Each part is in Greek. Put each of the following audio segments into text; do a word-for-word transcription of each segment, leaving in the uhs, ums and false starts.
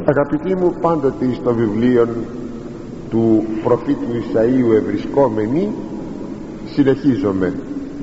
Αγαπητοί μου, πάντοτε στο βιβλίο του προφήτου Ισαΐου ευρισκόμενοι, συνεχίζομαι.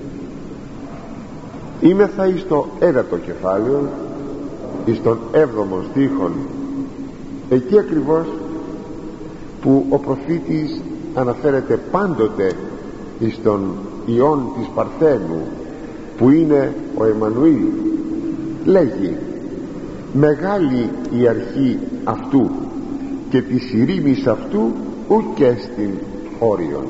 Είμεθα εις το ένατο κεφάλαιο, εις τον έβδομο στίχον, εκεί ακριβώς που ο προφήτης αναφέρεται πάντοτε εις τον Υιόν της Παρθένου, που είναι ο Εμμανουήλ. Λέγει: μεγάλη η αρχή αυτού και της ειρήνης αυτού ουκ έστιν όριον.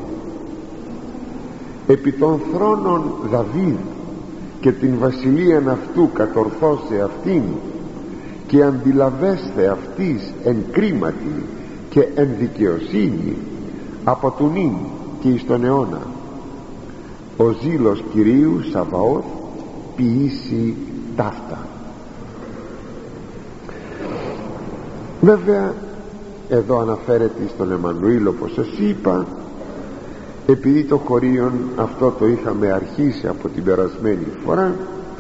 Επί των θρόνων Δαβίδ και την βασιλείαν αυτού κατορθώσε αυτήν, και αντιλαβέσθε αυτής εν κρίματι και εν δικαιοσύνη από του νυν και εις τον αιώνα. Ο ζήλος Κυρίου Σαβαώθ ποιήσει ταύτα. Βέβαια εδώ αναφέρεται στον Εμμανουήλ, όπως σας είπα, επειδή το χωρίον αυτό το είχαμε αρχίσει από την περασμένη φορά,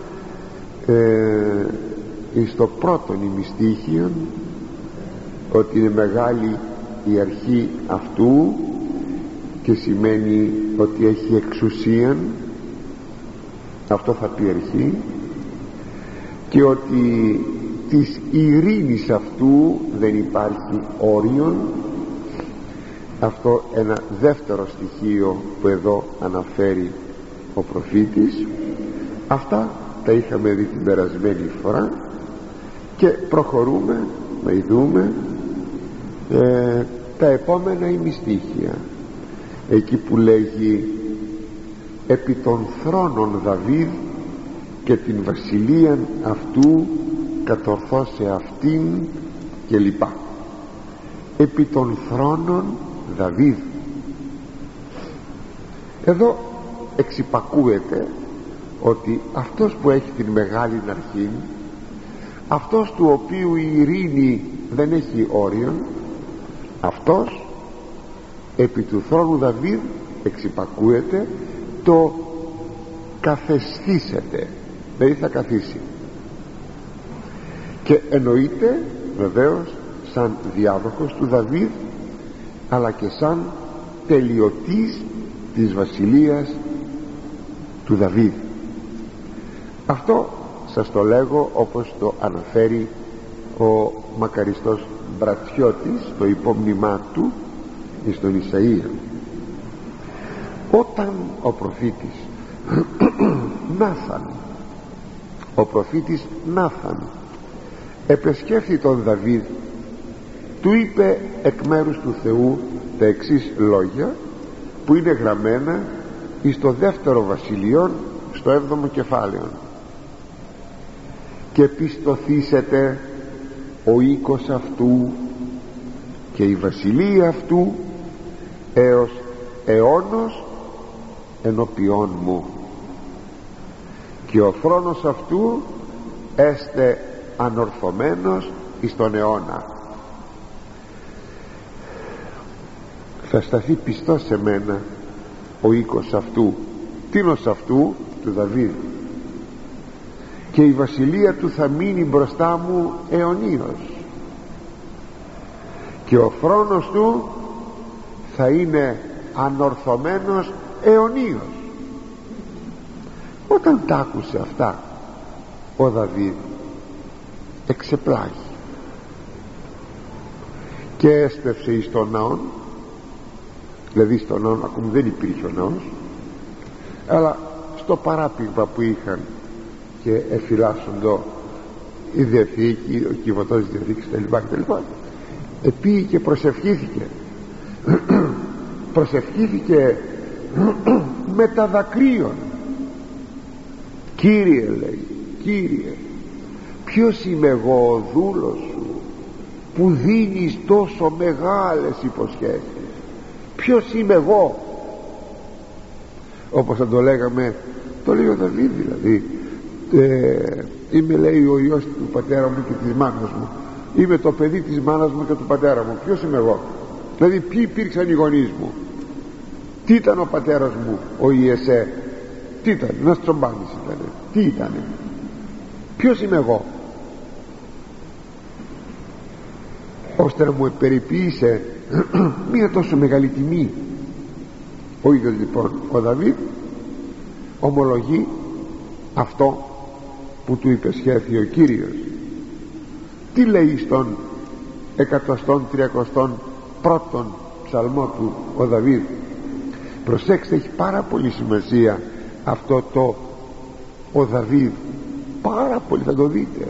ε, στο πρώτον ημιστίχιον, ότι είναι μεγάλη η αρχή αυτού και σημαίνει ότι έχει εξουσίαν, αυτό θα πει αρχή, και ότι της ειρήνης αυτού δεν υπάρχει όριον. Αυτό ένα δεύτερο στοιχείο που εδώ αναφέρει ο προφήτης. Αυτά τα είχαμε δει την περασμένη φορά και προχωρούμε να ειδούμε ε, τα επόμενα ημιστίχια, εκεί που λέγει επί των θρόνων Δαβίδ και την βασιλείαν αυτού κατορθώσε αυτήν και λοιπά. Επί των θρόνων Δαβίδ, εδώ εξυπακούεται ότι αυτός που έχει την μεγάλη αρχή, αυτός του οποίου η ειρήνη δεν έχει όριον, αυτός επί του θρόνου Δαβίδ εξυπακούεται το καθεσθήσεται, δηλαδή θα καθίσει, και εννοείται βεβαίως σαν διάδοχος του Δαβίδ, αλλά και σαν τελειωτής της βασιλείας του Δαβίδ. Αυτό σας το λέγω όπως το αναφέρει ο μακαριστός Μπρατσιώτης στο υπόμνημά του στον Ισαΐα. Όταν ο προφήτης Νάθαν ο προφήτης Νάθαν επεσκέφθη τον Δαβίδ, του είπε εκ μέρους του Θεού τα εξής λόγια, που είναι γραμμένα εις το δεύτερο βασιλείον στο έβδομο κεφάλαιο: και πιστωθήσετε ο οίκος αυτού και η βασιλεία αυτού έως αιώνος ενώπιόν μου, και ο θρόνος αυτού έστε ανορθωμένος εις τον αιώνα. Θα σταθεί πιστός σε μένα ο οίκος αυτού, τίνος αυτού, του Δαβίδ, και η βασιλεία του θα μείνει μπροστά μου αιωνίως, και ο θρόνος του θα είναι ανορθωμένος αιωνίως. Όταν τα άκουσε αυτά ο Δαβίδ εξεπλάγει και έστρεψε εις τον ναόν, δηλαδή στον ναόν ακόμη δεν υπήρχε ο ναός, αλλά στο παράπηγμα που είχαν και εφυλάσσοντο η Διαθήκη, ο κυβωτός της Διαθήκης κτλ, επήγε και προσευχήθηκε προσευχήθηκε με τα δακρύων. Κύριε, λέει, Κύριε, ποιος είμαι εγώ ο δούλος σου που δίνεις τόσο μεγάλες υποσχέσεις? Ποιος είμαι εγώ? Όπως θα το λέγαμε, το λέει ο Δαβίδ δηλαδή, ε, είμαι, λέει, ο Υιός του πατέρα μου και της μάνας μου, είμαι το παιδί της μάνας μου και του πατέρα μου. Ποιος είμαι εγώ? Δηλαδή ποιοι υπήρξαν οι γονείς μου? Τι ήταν ο πατέρας μου ο Ιεσέ? Τι ήταν? Ένας τσομπάνης ήταν? Τι ήτανε? Ποιος είμαι εγώ? ώστε να μου περιποίησε μία τόσο μεγάλη τιμή. Ο ίδιος λοιπόν ο Δαβίδ ομολογεί αυτό που του υπεσχέθη ο Κύριος. Τι λέει στον εκατοστόν τριακοστόν πρώτον ψαλμό του ο Δαβίδ? Προσέξτε, έχει πάρα πολύ σημασία αυτό το ο Δαβίδ, πάρα πολύ, θα το δείτε.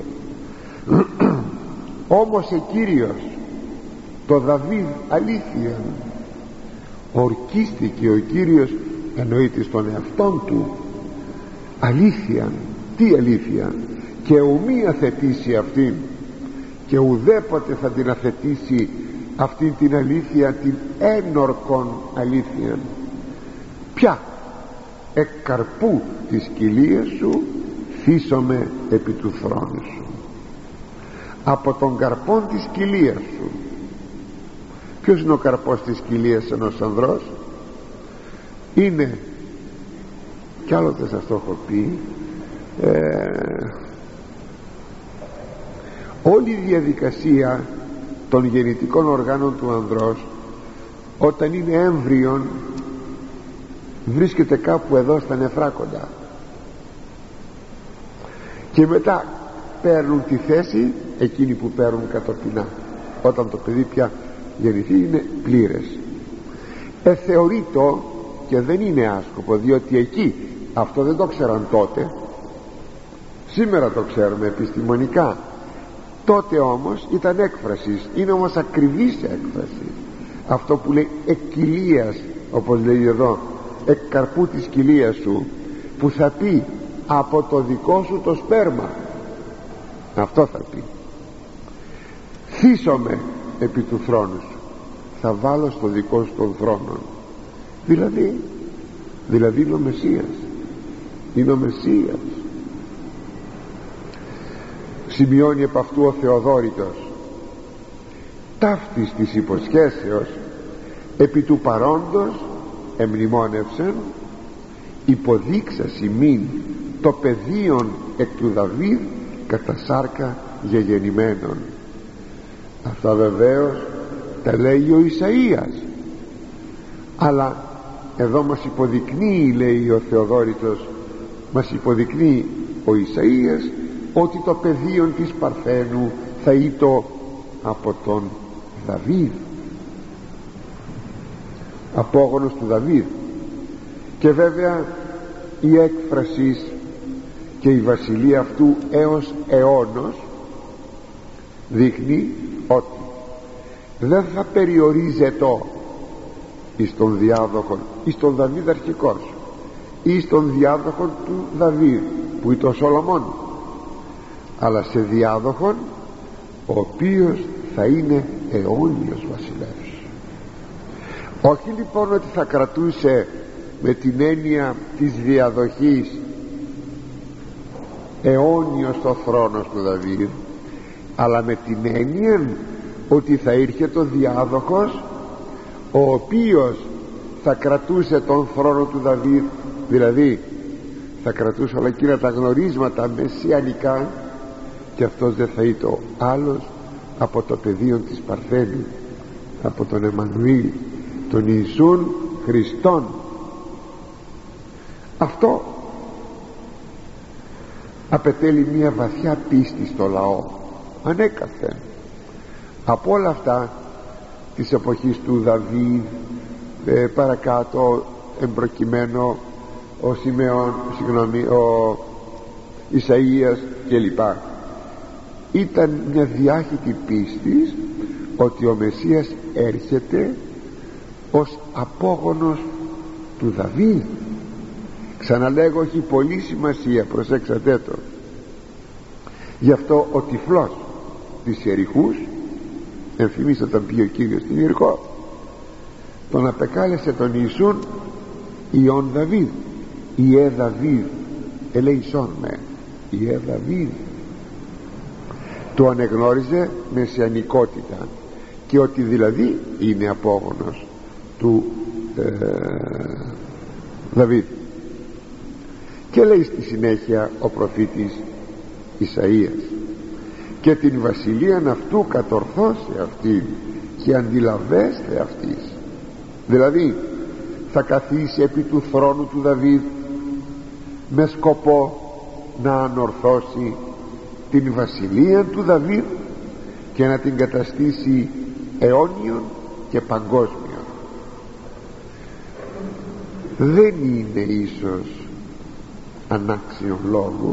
Όμως ο Κύριος το Δαβίδ αλήθεια ορκίστηκε ο Κύριος, εννοείται στον εαυτόν του, αλήθεια. Τι αλήθεια? Και ουμή αθετήσει αυτήν, και ουδέποτε θα την αθετήσει αυτήν την αλήθεια, την ένορκον αλήθεια. Ποια? εκ καρπού της κοιλίας σου θύσομαι επί του θρόνου σου. Από τον καρπόν της κοιλίας σου. Ποιος είναι ο καρπός της κοιλίας ενός ανδρός? Είναι, κι άλλοτε σας το έχω πει, ε, όλη η διαδικασία των γεννητικών οργάνων του ανδρός, όταν είναι έμβριον, βρίσκεται κάπου εδώ στα νεφράκοντα, και μετά παίρνουν τη θέση εκείνοι που παίρνουν κατοπινά. Όταν το παιδί πια γεννηθεί είναι πλήρες. Ε, θεωρείτο, και δεν είναι άσκοπο, διότι εκεί, αυτό δεν το ξέραν τότε, σήμερα το ξέρουμε επιστημονικά, τότε όμως ήταν έκφρασης. Είναι όμως ακριβής έκφραση αυτό που λέει εκ κοιλίας, όπως λέει εδώ, εκ καρπού της κοιλίας σου, που θα πει από το δικό σου το σπέρμα. Αυτό θα πει. Θύσομαι επί του θρόνου σου, θα βάλω στο δικό σου τον θρόνο. Δηλαδή δηλαδή είναι ο Μεσσίας, είναι ο Μεσσίας. Σημειώνει επ' αυτού ο Θεοδόρητος, ταύτης της υποσχέσεως επί του παρόντος εμνημόνευσεν, υποδείξας ημίν το πεδίον εκ του Δαβίδ κατά σάρκα γεγεννημένων. Αυτά βεβαίως τα λέει ο Ισαΐας, αλλά εδώ μας υποδεικνύει, λέει ο Θεοδόρητος, μας υποδεικνύει ο Ισαΐας ότι το πεδίον της Παρθένου θα ήτο από τον Δαβίδ, απόγονος του Δαβίδ. Και βέβαια η έκφραση και η βασιλεία αυτού έως αιώνος δείχνει ότι δεν θα περιορίζεται εις τον διάδοχον, εις τον Δαβίδ αρχικός, εις τον διάδοχον του Δαβίδ που είναι ο Σολομών, αλλά σε διάδοχον ο οποίος θα είναι αιώνιος βασιλεύς. Όχι λοιπόν ότι θα κρατούσε με την έννοια της διαδοχής αιώνιος το θρόνος του Δαβίδ, αλλά με την έννοια ότι θα ήρχε ο διάδοχος ο οποίος θα κρατούσε τον θρόνο του Δαβίδ, δηλαδή θα κρατούσε όλα εκείνα τα γνωρίσματα μεσιανικά, και αυτός δεν θα ήταν άλλος από το πεδίο της Παρθένου, από τον Εμμανουήλ, τον Ιησούν Χριστόν. Αυτό απαιτέλει μια βαθιά πίστη στο λαό ανέκαθεν. Από όλα αυτά της εποχής του Δαβίδ, ε, παρακάτω εμπροκειμένο ο Σιμεών, συγγνώμη, ο Ισαΐας κλπ, ήταν μια διάχυτη πίστη ότι ο Μεσσίας έρχεται ως απόγονος του Δαβίδ. Ξαναλέγω, έχει πολύ σημασία, προσέξατε το. Γι' αυτό ο τυφλός της Ιεριχούς, ενθυμίστε όταν πήγε ο Κύριος στην Ιεριχώ, τον απεκάλεσε τον Ιησούν Ιων Δαβίδ, Ιε Δαβίδ ελέησόν με, Ιε Δαβίδ. Το ανεγνώριζε μεσιανικότητα και ότι δηλαδή είναι απόγονος του ε, Δαβίδ. Και λέει στη συνέχεια ο προφήτης Ισαΐας, και την βασιλείαν αυτού κατορθώσε αυτήν και αντιλαβέστε αυτής. Δηλαδή θα καθίσει επί του θρόνου του Δαβίδ με σκοπό να ανορθώσει την βασιλεία του Δαβίδ και να την καταστήσει αιώνιον και παγκόσμιον. Δεν είναι ίσως ανάξιον λόγου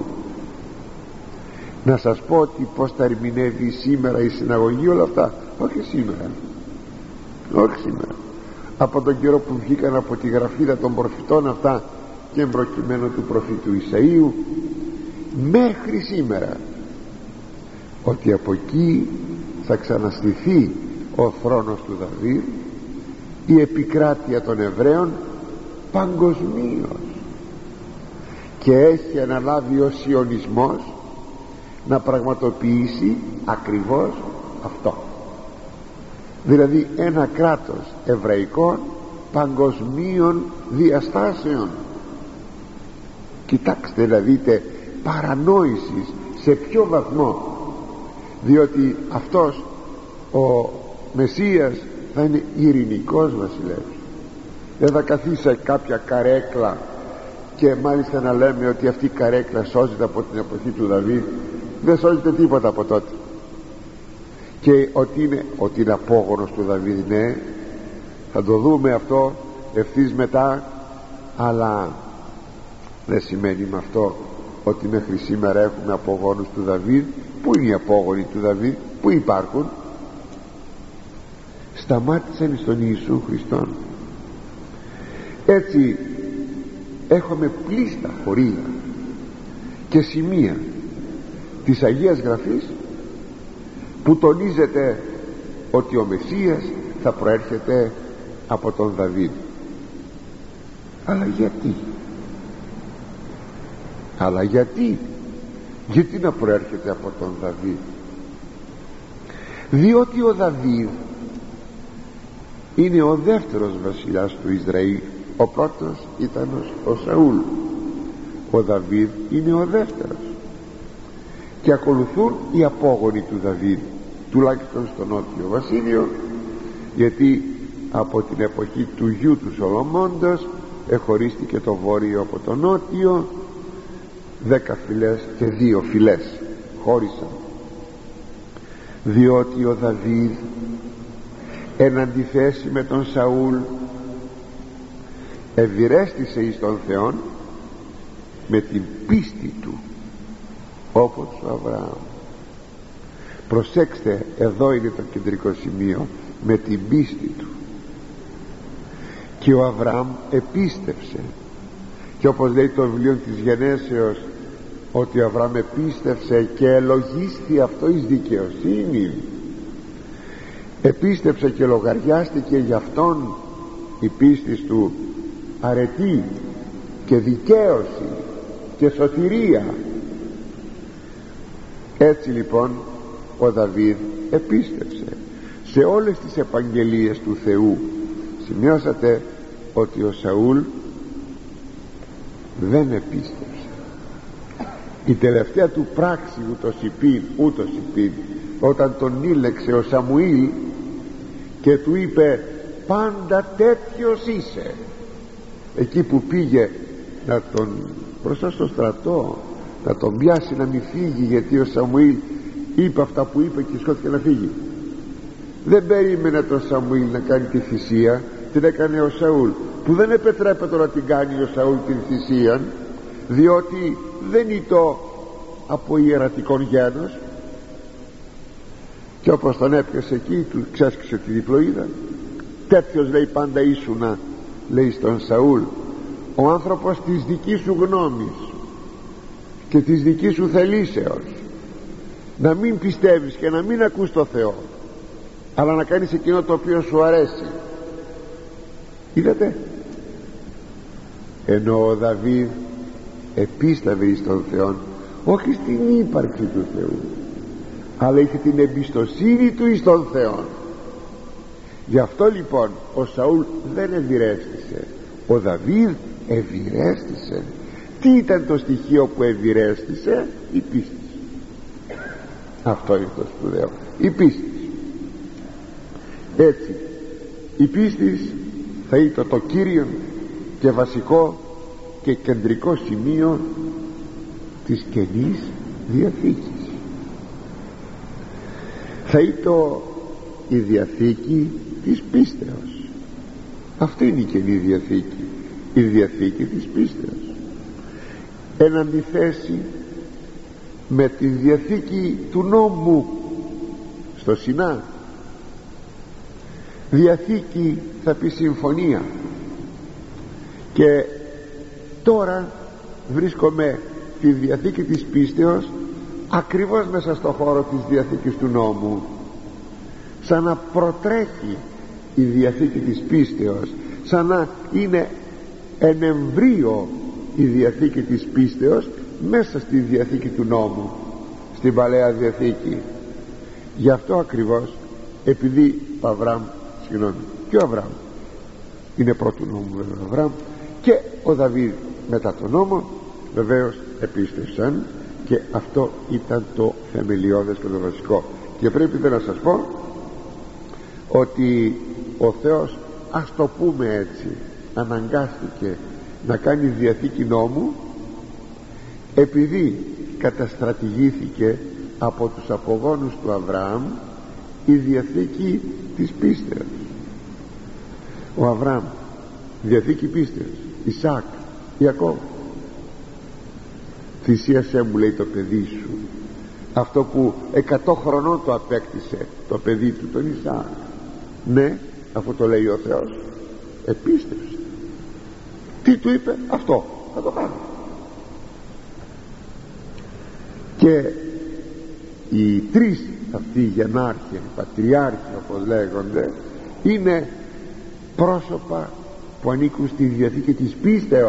να σας πω ότι πως τα ερμηνεύει σήμερα η συναγωγή όλα αυτά? Όχι σήμερα, όχι σήμερα. Από τον καιρό που βγήκαν από τη γραφίδα των προφητών αυτά και εμπροκειμένου του προφήτου Ισαΐου μέχρι σήμερα, ότι από εκεί θα ξαναστηθεί ο θρόνος του Δαβίδ, η επικράτεια των Εβραίων παγκοσμίως, και έχει αναλάβει ο σιωνισμός να πραγματοποιήσει ακριβώς αυτό, δηλαδή ένα κράτος εβραϊκών παγκοσμίων διαστάσεων. Κοιτάξτε να δείτε παρανόησης σε ποιο βαθμό, διότι αυτός ο Μεσσίας θα είναι ειρηνικός βασιλεύς, δεν θα καθίσει σε κάποια καρέκλα και μάλιστα να λέμε ότι αυτή η καρέκλα σώζεται από την εποχή του Δαβίδ. Δεν σώζεται τίποτα από τότε. Και ότι είναι, ότι είναι απόγονος του Δαβίδ, ναι, θα το δούμε αυτό ευθύς μετά, αλλά δεν σημαίνει με αυτό ότι μέχρι σήμερα έχουμε απογόνους του Δαβίδ. Πού είναι οι απόγονοι του Δαβίδ? Πού υπάρχουν? Σταμάτησαν στον Ιησού Χριστόν. Έτσι έχουμε πλήστα χωρία και σημεία της Αγίας Γραφής που τονίζεται ότι ο Μεσσίας θα προέρχεται από τον Δαβίδ. Αλλά γιατί? Αλλά γιατί γιατί να προέρχεται από τον Δαβίδ? Διότι ο Δαβίδ είναι ο δεύτερος βασιλιάς του Ισραήλ. Ο πρώτος ήταν ο Σαούλ, ο Δαβίδ είναι ο δεύτερος, και ακολουθούν οι απόγονοι του Δαβίδ, τουλάχιστον στο νότιο βασίλειο, γιατί από την εποχή του γιου του Σολομώντος εχωρίστηκε το βόρειο από το νότιο, δέκα φυλές και δύο φυλές χώρισαν. Διότι ο Δαβίδ εν αντιθέσει με τον Σαούλ ευηρέστησε εις τον Θεόν με την πίστη του, όπως ο Αβραάμ. Προσέξτε, εδώ είναι το κεντρικό σημείο, με την πίστη του. Και ο Αβραάμ επίστεψε, και όπως λέει το βιβλίο της Γενέσεως, ότι ο Αβραάμ επίστεψε και ελογίστη αυτό εις δικαιοσύνη. Επίστεψε και λογαριάστηκε για αυτόν η πίστη του αρετή και δικαίωση και σωτηρία. Έτσι λοιπόν ο Δαβίδ επίστεψε σε όλες τις επαγγελίες του Θεού. Σημειώσατε ότι ο Σαούλ δεν επίστεψε. Η τελευταία του πράξη ούτως υπήν, ούτως υπήν, όταν τον ήλεξε ο Σαμουήλ και του είπε πάντα τέτοιος είσαι, εκεί που πήγε να τον μπροστά στο στρατό να τον πιάσει να μην φύγει, γιατί ο Σαμουήλ είπε αυτά που είπε και σκόθηκε να φύγει. Δεν περίμενε τον Σαμουήλ να κάνει τη θυσία, την έκανε ο Σαούλ, που δεν επετρέπεται να την κάνει ο Σαούλ την θυσία, διότι δεν ήτο από ιερατικών γένος, και όπως τον έπιασε εκεί του ξέσκησε τη διπλοίδα. Τέτοιος λέει πάντα ήσουνα, λέει στον Σαούλ, ο άνθρωπος της δικής σου γνώμης και της δικής σου θελήσεως, να μην πιστεύεις και να μην ακούς το Θεό, αλλά να κάνεις εκείνο το οποίο σου αρέσει. Είδατε? Ενώ ο Δαβίδ επίστευε εις τον Θεό, όχι στην ύπαρξη του Θεού, αλλά είχε την εμπιστοσύνη του εις τον Θεό. Γι' αυτό λοιπόν ο Σαούλ δεν ευηρέστησε, ο Δαβίδ ευηρέστησε. Τι ήταν το στοιχείο που ευηρέστησε? Η πίστη. Αυτό είναι το σπουδαίο, η πίστη. Έτσι η πίστη θα είναι το κύριο και βασικό και κεντρικό σημείο της Καινής Διαθήκης. Θα είναι το, η Διαθήκη της πίστεως. Αυτή είναι η Καινή Διαθήκη, η Διαθήκη της πίστεως, εν αντιθέσει με τη Διαθήκη του νόμου στο Σινά. Διαθήκη θα πει συμφωνία, και τώρα βρίσκομαι τη Διαθήκη της πίστεως ακριβώς μέσα στο χώρο της Διαθήκης του νόμου, σαν να προτρέχει η Διαθήκη της πίστεως, σαν να είναι εν εμβρίο η Διαθήκη της πίστεως μέσα στη Διαθήκη του νόμου, στην Παλαιά Διαθήκη. Γι' αυτό ακριβώς, επειδή ο Αβραάμ, συγγνώμη, και ο Αβραάμ είναι πρώτου νόμου βέβαια, ο Αβραάμ και ο Δαβίδ μετά τον νόμο βεβαίως επίστευσαν, και αυτό ήταν το θεμελιώδες και το βασικό. Και πρέπει να σας πω ότι ο Θεός, ας το πούμε έτσι, αναγκάστηκε να κάνει Διαθήκη νόμου επειδή καταστρατηγήθηκε από τους απογόνους του Αβραάμ η Διαθήκη της πίστεως. Ο Αβραάμ, Διαθήκη πίστεως, Ισαάκ, Ιακώβ. Θυσίασέ μου, λέει, το παιδί σου, αυτό που εκατό χρονών το απέκτησε το παιδί του, τον Ισαάκ. Ναι, αφού το λέει ο Θεός, επίστευσε. Τι του είπε? Αυτό θα το κάνω. Και οι τρεις αυτοί γενάρχοι, πατριάρχοι όπως λέγονται, είναι πρόσωπα που ανήκουν στη Διαθήκη της πίστεως.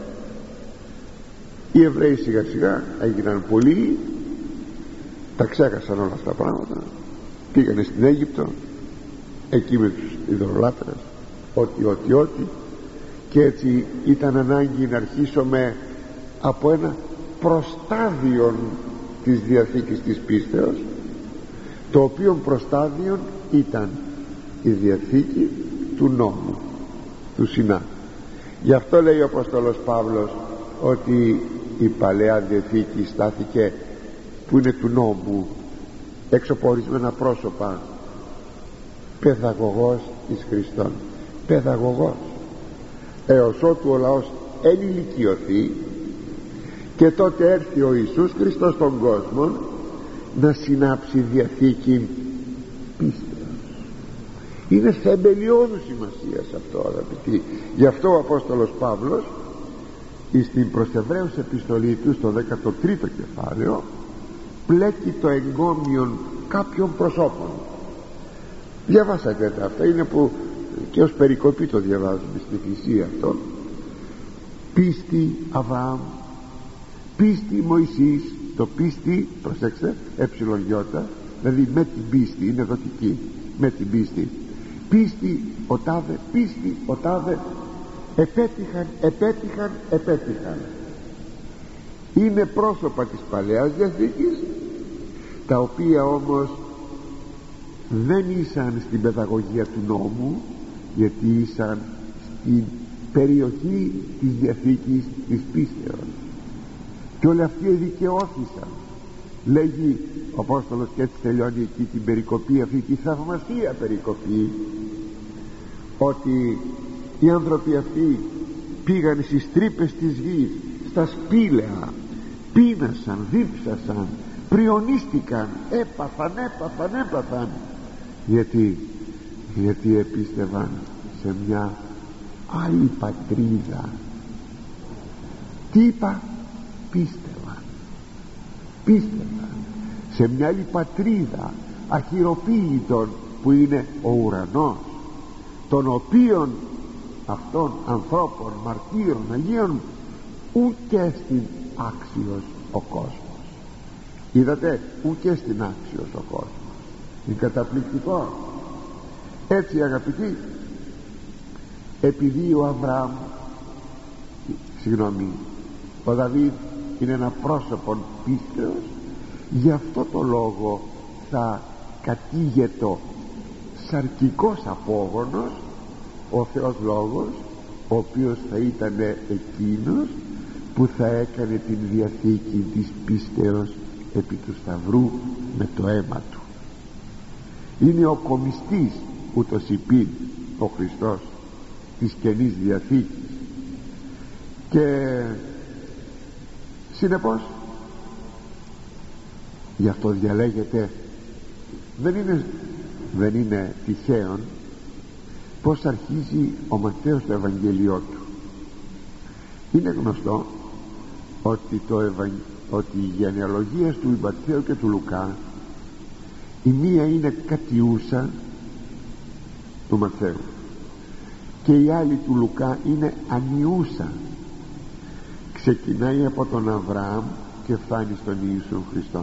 Οι Εβραίοι σιγά σιγά έγιναν πολλοί, τα ξέχασαν όλα αυτά τα πράγματα, πήγανε στην Αίγυπτο, εκεί με τους ειδωλολάτρες, ό,τι ό,τι ό,τι, και έτσι ήταν ανάγκη να αρχίσουμε από ένα προστάδιο της Διαθήκης της πίστεως, το οποίο προστάδιο ήταν η Διαθήκη του νόμου, του Σινά. Γι' αυτό λέει ο Απόστολος Παύλος ότι η Παλαιά Διαθήκη στάθηκε, που είναι του νόμου, έξω από ορισμένα πρόσωπα, παιδαγωγός εις Χριστόν, παιδαγωγός, έως ότου ο λαός ενηλικιωθεί, και τότε έρθει ο Ιησούς Χριστός στον κόσμο να συνάψει Διαθήκη πίστεως. Είναι θεμελιώδους σημασίας αυτό, αγαπητοί. Γι' αυτό ο Απόστολος Παύλος στην προς Εβραίους επιστολή του στο δέκατο τρίτο κεφάλαιο πλέκει το εγκόμιον κάποιων προσώπων. Διαβάσατε τα αυτά, είναι που και ως περικοπή το διαβάζουμε στη θυσία αυτό. Πίστη Αβραάμ, πίστη Μωυσής, το πίστη, προσέξτε, εψιλογιώτα, δηλαδή με την πίστη, είναι δοτική, με την πίστη. Πίστη ο τάδε, πίστη ο τάδε, επέτυχαν, επέτυχαν, επέτυχαν. Είναι πρόσωπα της Παλαιάς Διαθήκης, τα οποία όμως δεν ήσαν στην παιδαγωγία του νόμου, γιατί ήσαν στην περιοχή της Διαθήκης της πίστεως, και όλοι αυτοί δικαιώθησαν. Λέγει ο Απόστολος, και έτσι τελειώνει εκεί την περικοπή αυτή, τη θαυμασία περικοπή, ότι οι άνθρωποι αυτοί πήγαν στις τρύπες της γης, στα σπήλαια, πείνασαν, δίψασαν, πριονίστηκαν, έπαθαν, έπαθαν, έπαθαν. Γιατί, γιατί επίστευαν σε μια άλλη πατρίδα. Τι είπα? Πίστευαν, πίστευαν σε μια άλλη πατρίδα αχυροποίητον, που είναι ο ουρανός, των οποίων αυτών ανθρώπων, μαρτύρων, Αγίων, ούτε στην άξιος ο κόσμος. Είδατε, ούτε στην άξιος ο κόσμος. Είναι καταπληκτικό. Έτσι, αγαπητοί, επειδή ο Αβραάμ, συγγνώμη, ο Δαβίδ είναι ένα πρόσωπο πίστεως, Γι' αυτό το λόγο θα κατήγετο σαρκικός απόγονος ο Θεός Λόγος, ο οποίος θα ήταν εκείνος που θα έκανε την διαθήκη της πίστεως επί του Σταυρού με το αίμα του. Είναι ο κομιστής ούτως υπήν ο Χριστός της Καινής Διαθήκης, και συνεπώς γι' αυτό διαλέγεται. Δεν είναι, δεν είναι τυχαίον πως αρχίζει ο Ματθαίος το Ευαγγέλιό του. Είναι γνωστό ότι, το Ευα... ότι οι γενεαλογίες του Ματθαίου και του Λουκά, η μία είναι κατιούσα του Ματθαίου και η άλλη του Λουκά είναι ανιούσα. Ξεκινάει από τον Αβραάμ και φτάνει στον Ιησού Χριστόν.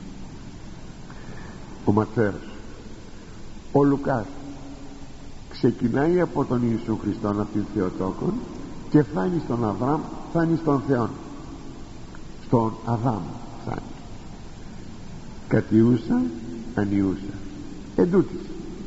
Ο Ματθαίος. Ο Λουκάς ξεκινάει από τον Ιησού Χριστόν, από την Θεοτόκον, και φτάνει στον Αβραάμ, φτάνει στον Θεόν, στον Αδάμ φτάνει. Κατιούσα, ανιούσα. Εντούτοις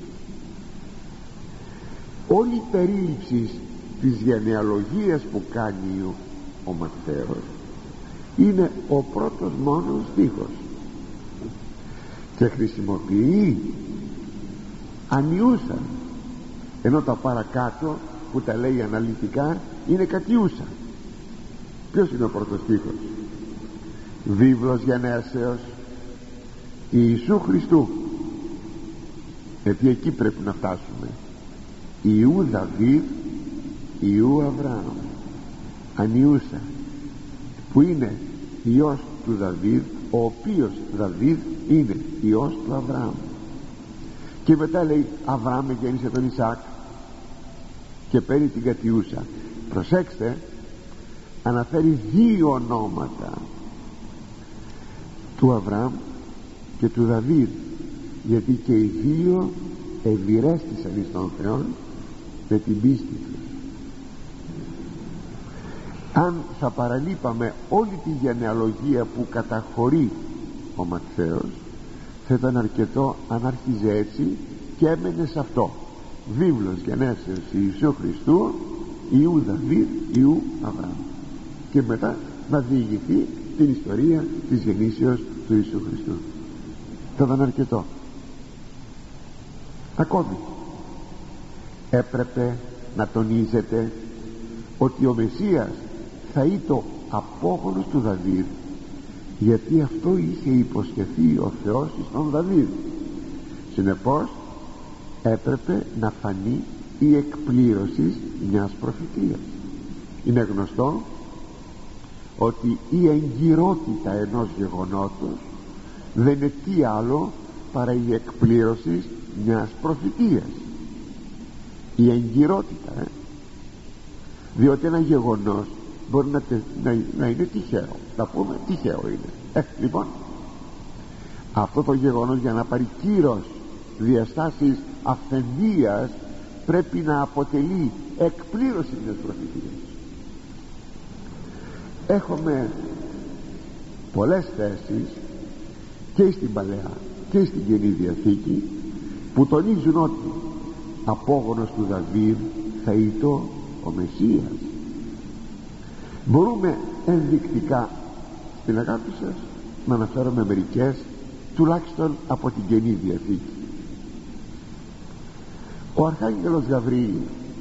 όλη η περίληψη της γενεαλογίας που κάνει ο, ο Ματθαίος είναι ο πρώτος μόνος στίχος, και χρησιμοποιεί ανιούσα, ενώ τα παρακάτω που τα λέει αναλυτικά είναι κατιούσα. Ποιος είναι ο πρώτος στίχος? Βίβλος γενέσεως Ιησού Χριστού, γιατί εκεί πρέπει να φτάσουμε. Ιού Δαβίδ, Ιού Αβραάμ, ανιούσα, που είναι Υιός του Δαβίδ, ο οποίος Δαβίδ είναι Υιός του Αβραάμ. Και μετά λέει Αβραάμ γέννησε τον Ισαάκ, και παίρνει την κατιούσα. Προσέξτε, αναφέρει δύο ονόματα, του Αβραάμ και του Δαβίδ, γιατί και οι δύο ευηρέστησαν εις τον Θεό με την πίστη τους. Αν θα παραλείπαμε όλη τη γενεαλογία που καταχωρεί ο Ματθαίος, θα ήταν αρκετό αν άρχιζε έτσι και έμενε σε αυτό: βίβλος γενέσεως Ιησού Χριστού, Ιού Δαβίδ, Ιού Αβραάμ, και μετά να διηγηθεί την ιστορία της γεννήσεως του Ιησού Χριστού. Θα ήταν αρκετό. Ακόμη έπρεπε να τονίζεται ότι ο Μεσσίας θα ήταν απόγονος του Δαβίδ, γιατί αυτό είχε υποσχεθεί ο Θεός στον Δαβίδ. Συνεπώς έπρεπε να φανεί η εκπλήρωση μιας προφητείας. Είναι γνωστό ότι η εγκυρότητα ενός γεγονότος δεν είναι τι άλλο παρά η εκπλήρωση μιας προφητείας. Η εγκυρότητα, ε? διότι ένα γεγονός μπορεί να, να, να είναι τυχαίο, να πούμε τυχαίο είναι. Ε, λοιπόν, αυτό το γεγονός για να πάρει κύρος, διαστάσεις αυθεντίας, πρέπει να αποτελεί εκπλήρωση μιας προφητείας. Έχουμε πολλές θέσεις και στην Παλαιά και στην Καινή Διαθήκη που τονίζουν ότι απόγονος του Δαβίδ θα ήταν ο Μεσσίας. Μπορούμε ενδεικτικά στην αγάπη σας να αναφέρουμε μερικές, τουλάχιστον από την Καινή Διαθήκη. Ο Αρχάγγελος Γαβριήλ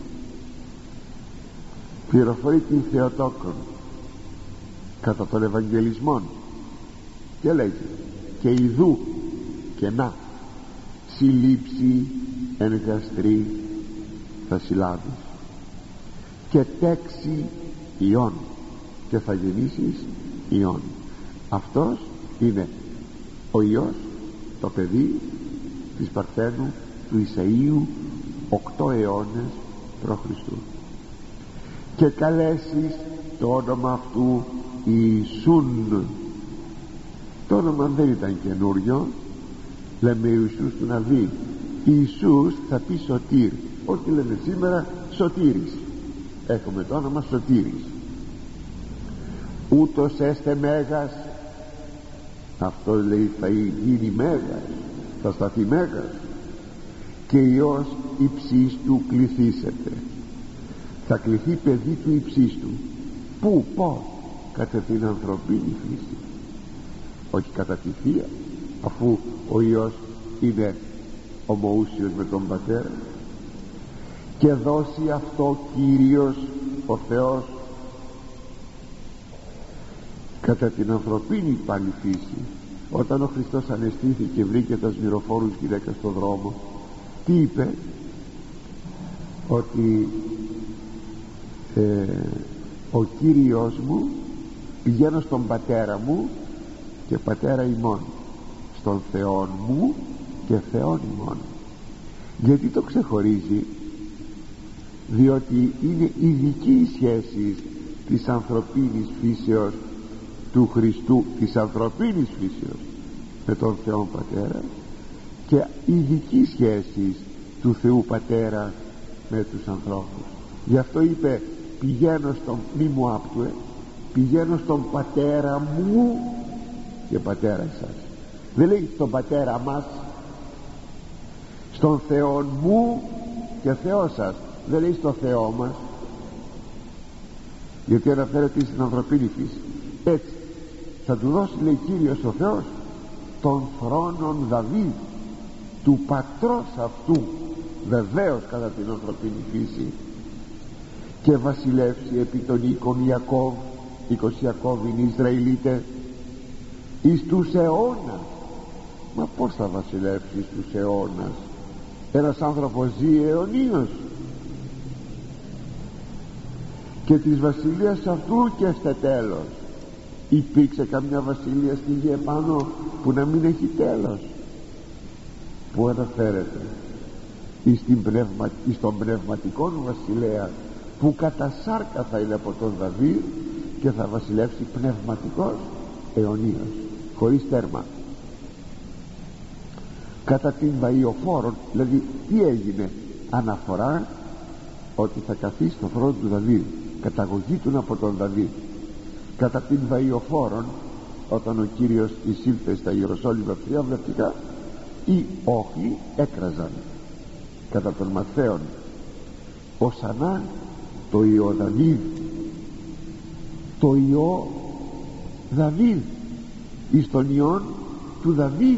πληροφορεί την Θεοτόκον κατά τον Ευαγγελισμό και λέγει: και ιδού και να συλλήψει εν γαστρή θα συλλάβεις, και τέξει Υιόν και θα γεννήσεις Υιόν. Αυτός είναι ο Υιός, το παιδί της Παρθένου του Ισαΐου οκτώ αιώνες π.Χ. και καλέσεις το όνομα αυτού Ιησούν. Το όνομα δεν ήταν καινούριο, λέμε Ιησούς του Ναβί. Ιησούς θα πει Σωτήρ, όχι λέμε σήμερα Σωτήρης. Έχουμε το όνομα Σωτήρης. Ούτως έστε μέγας Αυτό λέει θα γίνει μέγας, θα σταθεί μέγας. Και Υιός υψίστου του κληθήσετε. Θα κληθεί παιδί του υψίστου. Πού, πώς? Κατά την ανθρωπίνη φύση, όχι κατά τη θεία, αφού ο Υιός είναι ομοούσιος με τον Πατέρα. Και δώσει αυτό Κύριος ο Θεός κατά την ανθρωπίνη πάλι φύση. Όταν ο Χριστός αναισθήθη και βρήκε τα σμυροφόρους γυναίκα στον δρόμο, τι είπε? Ότι ε, ο Κύριος μου, πηγαίνω στον Πατέρα μου και Πατέρα ημών, στον Θεόν μου και Θεόν ημών. Γιατί το ξεχωρίζει? Διότι είναι ειδική η σχέση της ανθρωπίνης φύσεως του Χριστού, της ανθρωπίνης φύσεως με τον Θεόν Πατέρα, και ειδική σχέση του Θεού Πατέρα με τους ανθρώπους. Γι' αυτό είπε πηγαίνω στον, μη μου άπτουε, πηγαίνω στον Πατέρα μου και Πατέρα εσάς. Δεν λέει στον Πατέρα μας, στον Θεό μου και Θεό σας. Δεν λέει στο Θεό μας, γιατί αναφέρεται στην ανθρωπίνη φύση. Έτσι θα του δώσει, λέει, Κύριος ο Θεός των θρόνων Δαβίδ, του πατρός αυτού, βεβαίως κατά την ανθρωπίνη φύση, και βασιλεύσει επί των οίκων Ιακώβ. Οίκος Ιακώβ είναι Ισραηλίτε, εις τους αιώνας. Μα πως θα βασιλεύσει εις τους αιώνας? Ένας άνθρωπος ζει αιωνίως, και της βασιλείας αυτού και στο τέλος. Υπήρξε καμιά βασιλεία στη γη επάνω που να μην έχει τέλος? Που αναφέρεται εις, την πνευμα, εις τον πνευματικό βασιλέα, που κατά σάρκα θα είναι από τον Δαβίδ και θα βασιλεύσει πνευματικός αιωνίως, χωρίς τέρμα. Κατά την Βαϊοφόρον, δηλαδή τι έγινε? Αναφορά ότι θα καθίσει στο θρόνο του Δαβίδ, καταγωγή του από τον Δαβίδ. Κατά την Βαϊοφόρον, όταν ο Κύριος εισήλθε στα Ιεροσόλυμα θριαμβευτικά, οι όχλοι έκραζαν. Κατά τον Ματθαίον, οσανά το Υιό Δαβίδ, το Υιό Δαβίδ, εις τον Υιόν του Δαβίδ.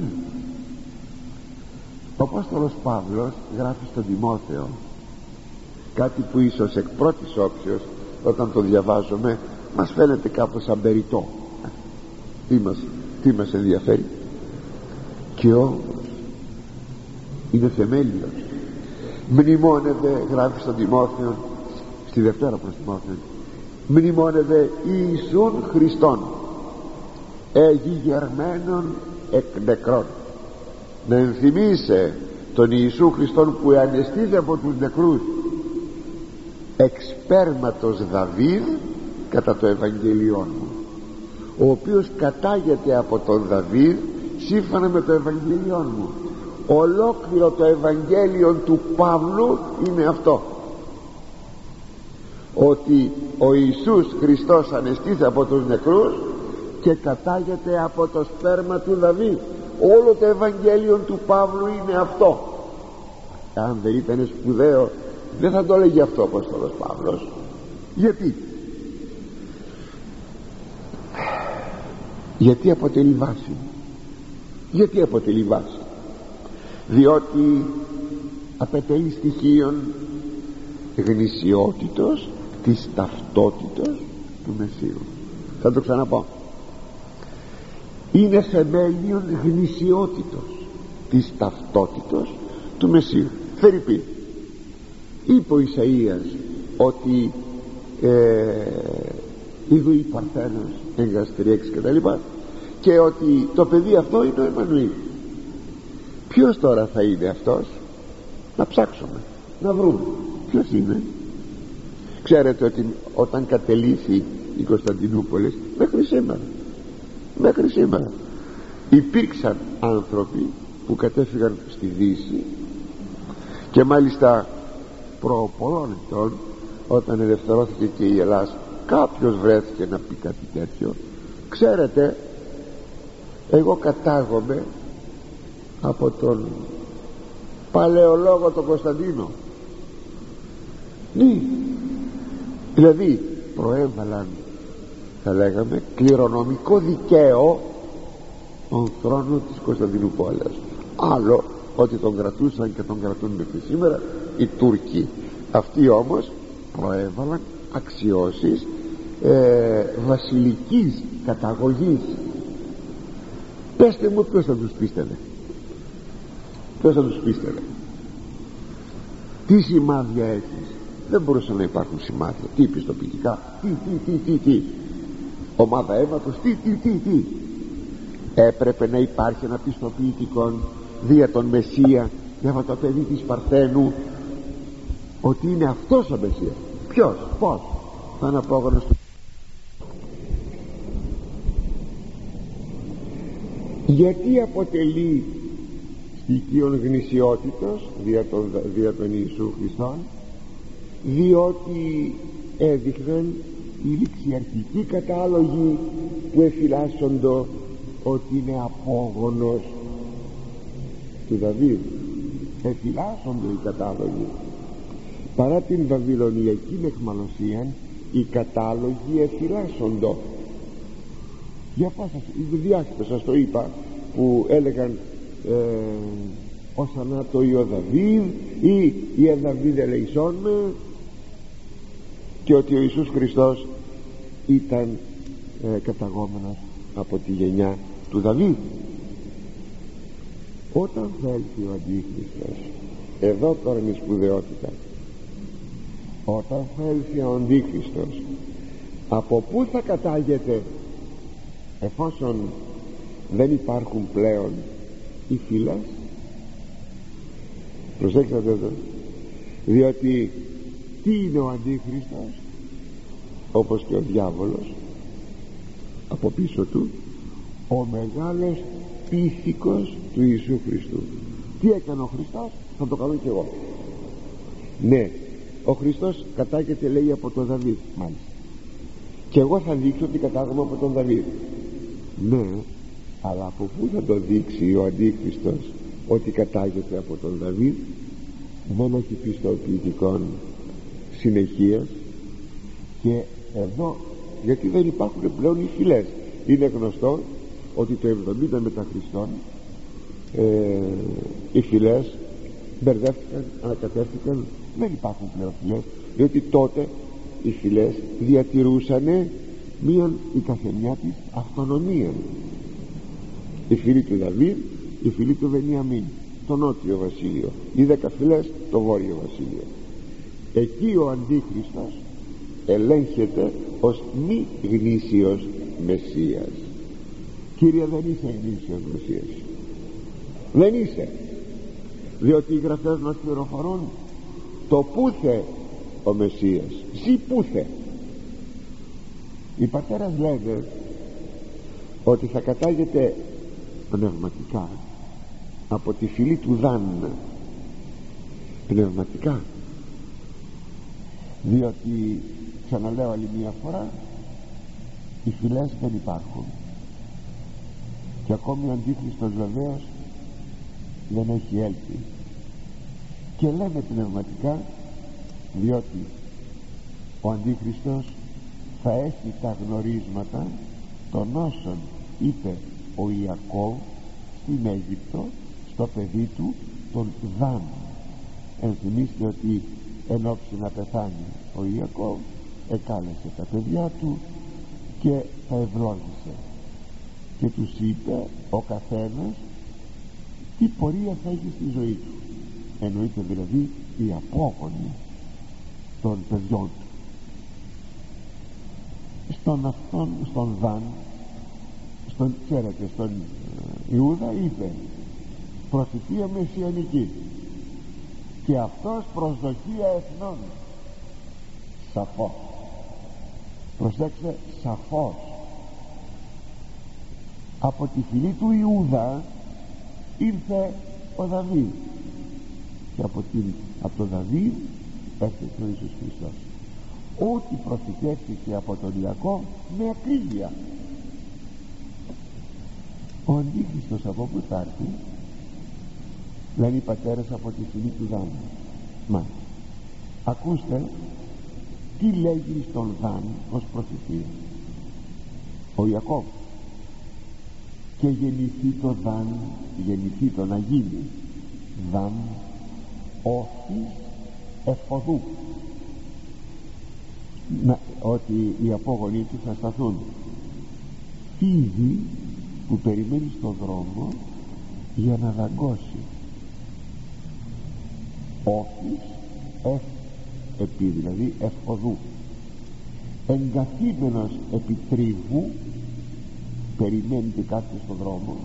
Ο Απόστολος Παύλος γράφει στον Τιμόθεο κάτι που ίσως εκ πρώτης όψεως, όταν το διαβάζουμε, μας φαίνεται κάπως αμπεριτό. Τι μας, τι μας ενδιαφέρει? Και όμως είναι θεμέλιος. Μνημόνευε, γράφει στον Τιμόθεο, στη Δευτέρα προς Τιμόθεο, μνημόνευε Ιησούν Χριστόν, εγιγερμένον εκ νεκρών. Να ενθυμίσαι τον Ιησού Χριστόν που αναισθήθη από τους νεκρούς, εξ σπέρματος Δαβίδ κατά το Ευαγγέλιόν μου, ο οποίος κατάγεται από τον Δαβίδ σύμφωνα με το Ευαγγέλιόν μου. Ολόκληρο το Ευαγγέλιο του Παύλου είναι αυτό, ότι ο Ιησούς Χριστός αναισθήθη από τους νεκρούς και κατάγεται από το σπέρμα του Δαβίδ. Όλο το Ευαγγέλιο του Παύλου είναι αυτό. Αν δεν ήταν σπουδαίο, δεν θα το έλεγε αυτό ο Απόστολος Παύλος. Γιατί? Γιατί αποτελεί βάση. Γιατί αποτελεί βάση? Διότι απαιτεί στοιχείων γνησιότητος της ταυτότητος του Μεσσίου. Θα το ξαναπώ. Είναι θεμέλιον γνησιότητος της ταυτότητος του Μεσσίου. Φερρυπίν, είπε ο Ισαΐας ότι ε, είδου η Παρθένος εγκαστριέξει και τα λοιπά, και ότι το παιδί αυτό είναι ο Εμμανουήλ. Ποιος τώρα θα είναι αυτός? Να ψάξουμε, να βρούμε ποιος είναι. Ξέρετε ότι όταν κατελήθη η Κωνσταντινούπολη, μέχρι σήμερα μέχρι σήμερα υπήρξαν άνθρωποι που κατέφυγαν στη Δύση, και μάλιστα προ πολλών ετών, όταν ελευθερώθηκε και η Ελλάδα, κάποιος βρέθηκε να πει κάτι τέτοιο. Ξέρετε, Εγώ κατάγομαι από τον παλαιολόγο τον Κωνσταντίνο. Ναι, δηλαδή προέβαλαν, θα λέγαμε, κληρονομικό δικαίω τον θρόνο της Κωνσταντινούπολης. Άλλο ότι τον κρατούσαν και τον κρατούν μέχρι σήμερα οι Τούρκοι. Αυτοί όμως προέβαλαν αξιώσεις ε, βασιλικής καταγωγής. Πέστε μου ποιος θα τους πίστευε, ποιος θα τους πίστευε? Τι σημάδια έχεις? Δεν μπορούσαν να υπάρχουν σημάδια. Τι πιστοποιητικά, τι, τι, τι, τι, τι ομάδα αίματος, τι, τι, τι, τι έπρεπε να υπάρχει ένα πιστοποιητικό δια τον Μεσσία, για αυτό το παιδί της Παρθένου, ότι είναι αυτός ο Μεσσίας. Ποιος, πως? Θα είναι απόγονος του. Γιατί αποτελεί στοιχείων γνησιότητος δια τον, δια τον Ιησού Χριστόν? Διότι έδειχναν οι ληξιαρχικοί κατάλογοι που εφυλάσσοντο ότι είναι απόγονος του Δαβίδ. Εφυλάσσοντο οι κατάλογοι. Παρά την βαβυλωνιακή εχμαλωσία, οι κατάλογοι εφυλάσσοντο. Για πάσα διάχυτα σας το είπα, που έλεγαν ε, ως ανάτο ο Δαβίδ ή η Δαβίδ ελεησόν με, και ότι ο Ιησούς Χριστός ήταν ε, καταγόμενος από τη γενιά του Δαβίδ. Όταν θα έλθει ο Αντίχριστος, εδώ τώρα είναι η σπουδαιότητα, όταν θα έλθει ο Αντίχριστος, από πού θα κατάγεται, εφόσον δεν υπάρχουν πλέον οι φυλές? Προσέξτε εδώ, διότι τι είναι ο Αντίχριστος? Όπως και ο διάβολος, από πίσω του ο μεγάλος πίθηκος του Ιησού Χριστού. Τι έκανε ο Χριστός? Θα το κάνω και εγώ. Ναι, ο Χριστός κατάγεται, λέει, από τον Δαβίδ, μάλιστα, και εγώ θα δείξω ότι κατάγομαι από τον Δαβίδ. Ναι, αλλά από πού θα το δείξει ο Αντίχριστος ότι κατάγεται από τον Δαβίδ? Δεν έχει πιστοποιητικών συνεχείας. Και εδώ, γιατί δεν υπάρχουν πλέον οι φυλές. Είναι γνωστό ότι το εβδομήντα μετά Χριστόν ε, οι φυλές μπερδεύτηκαν, ανακατεύτηκαν, δεν υπάρχουν πλέον φυλές, διότι τότε οι φυλές διατηρούσαν μίαν η καθεμιά της αυτονομία. Η φυλή του Δαβίδ, η φυλή του Βενιαμίν, το νότιο βασίλειο, οι δέκα φυλές το βόρειο βασίλειο. Εκεί ο Αντίχριστος ελέγχεται ως μη γνήσιος Μεσσίας. Κύριε, δεν είσαι γνήσιος Μεσσίας, δεν είσαι, διότι οι γραφές μας πληροφορούν το πούθε ο Μεσσίας, ζη πούθε. Οι πατέρες λένε ότι θα κατάγεται πνευματικά από τη φυλή του Δάν, πνευματικά, διότι, ξαναλέω άλλη μια φορά, οι φυλές δεν υπάρχουν και ακόμη ο Αντίχριστος βεβαίως δεν έχει έλθει. Και λέμε πνευματικά διότι ο Αντίχριστος θα έχει τα γνωρίσματα των όσων είπε ο Ιακώβ στην Αίγυπτο στο παιδί του τον Δάν. Ενθυμίστε ότι εν όψει να πεθάνει ο Ιακώβ εκάλεσε τα παιδιά του και τα ευλόγησε και τους είπε ο καθένας τι πορεία θα έχει στη ζωή του. Εννοείται δηλαδή οι απόγονοι των παιδιών του. Στον αυτόν, στον Δάν, στον, ξέρετε, στον Ιούδα είπε προφητεία μεσιανική και αυτός προσδοκία εθνών. Σαφώς, προσέξτε, σαφώς από τη φυλή του Ιούδα ήρθε ο Δαβίδ και από, την, από τον Δαβίδ έρχεται ο Ιησούς Χριστός. Ό,τι προφητεύτηκε από τον Ιακώβ με ακρίβεια. Ο Αντίχριστος από πού θα έρθει? Λένε οι πατέρες από τη φυλή του Δάν. Μα ακούστε τι λέγει στον Δάν ως προφητεία. Ο Ιακώβ: και γεννηθεί το Δάν, γεννηθεί το να γίνει Δάν όφης εφοδού, να, ότι οι απόγονοι του θα σταθούν φίδι που περιμένει στον δρόμο για να δαγκώσει. Όφης εφ επί, δηλαδή εφοδού, εγκαθήμενος επί τρίβου, περιμένει και κάποιος στον δρόμο,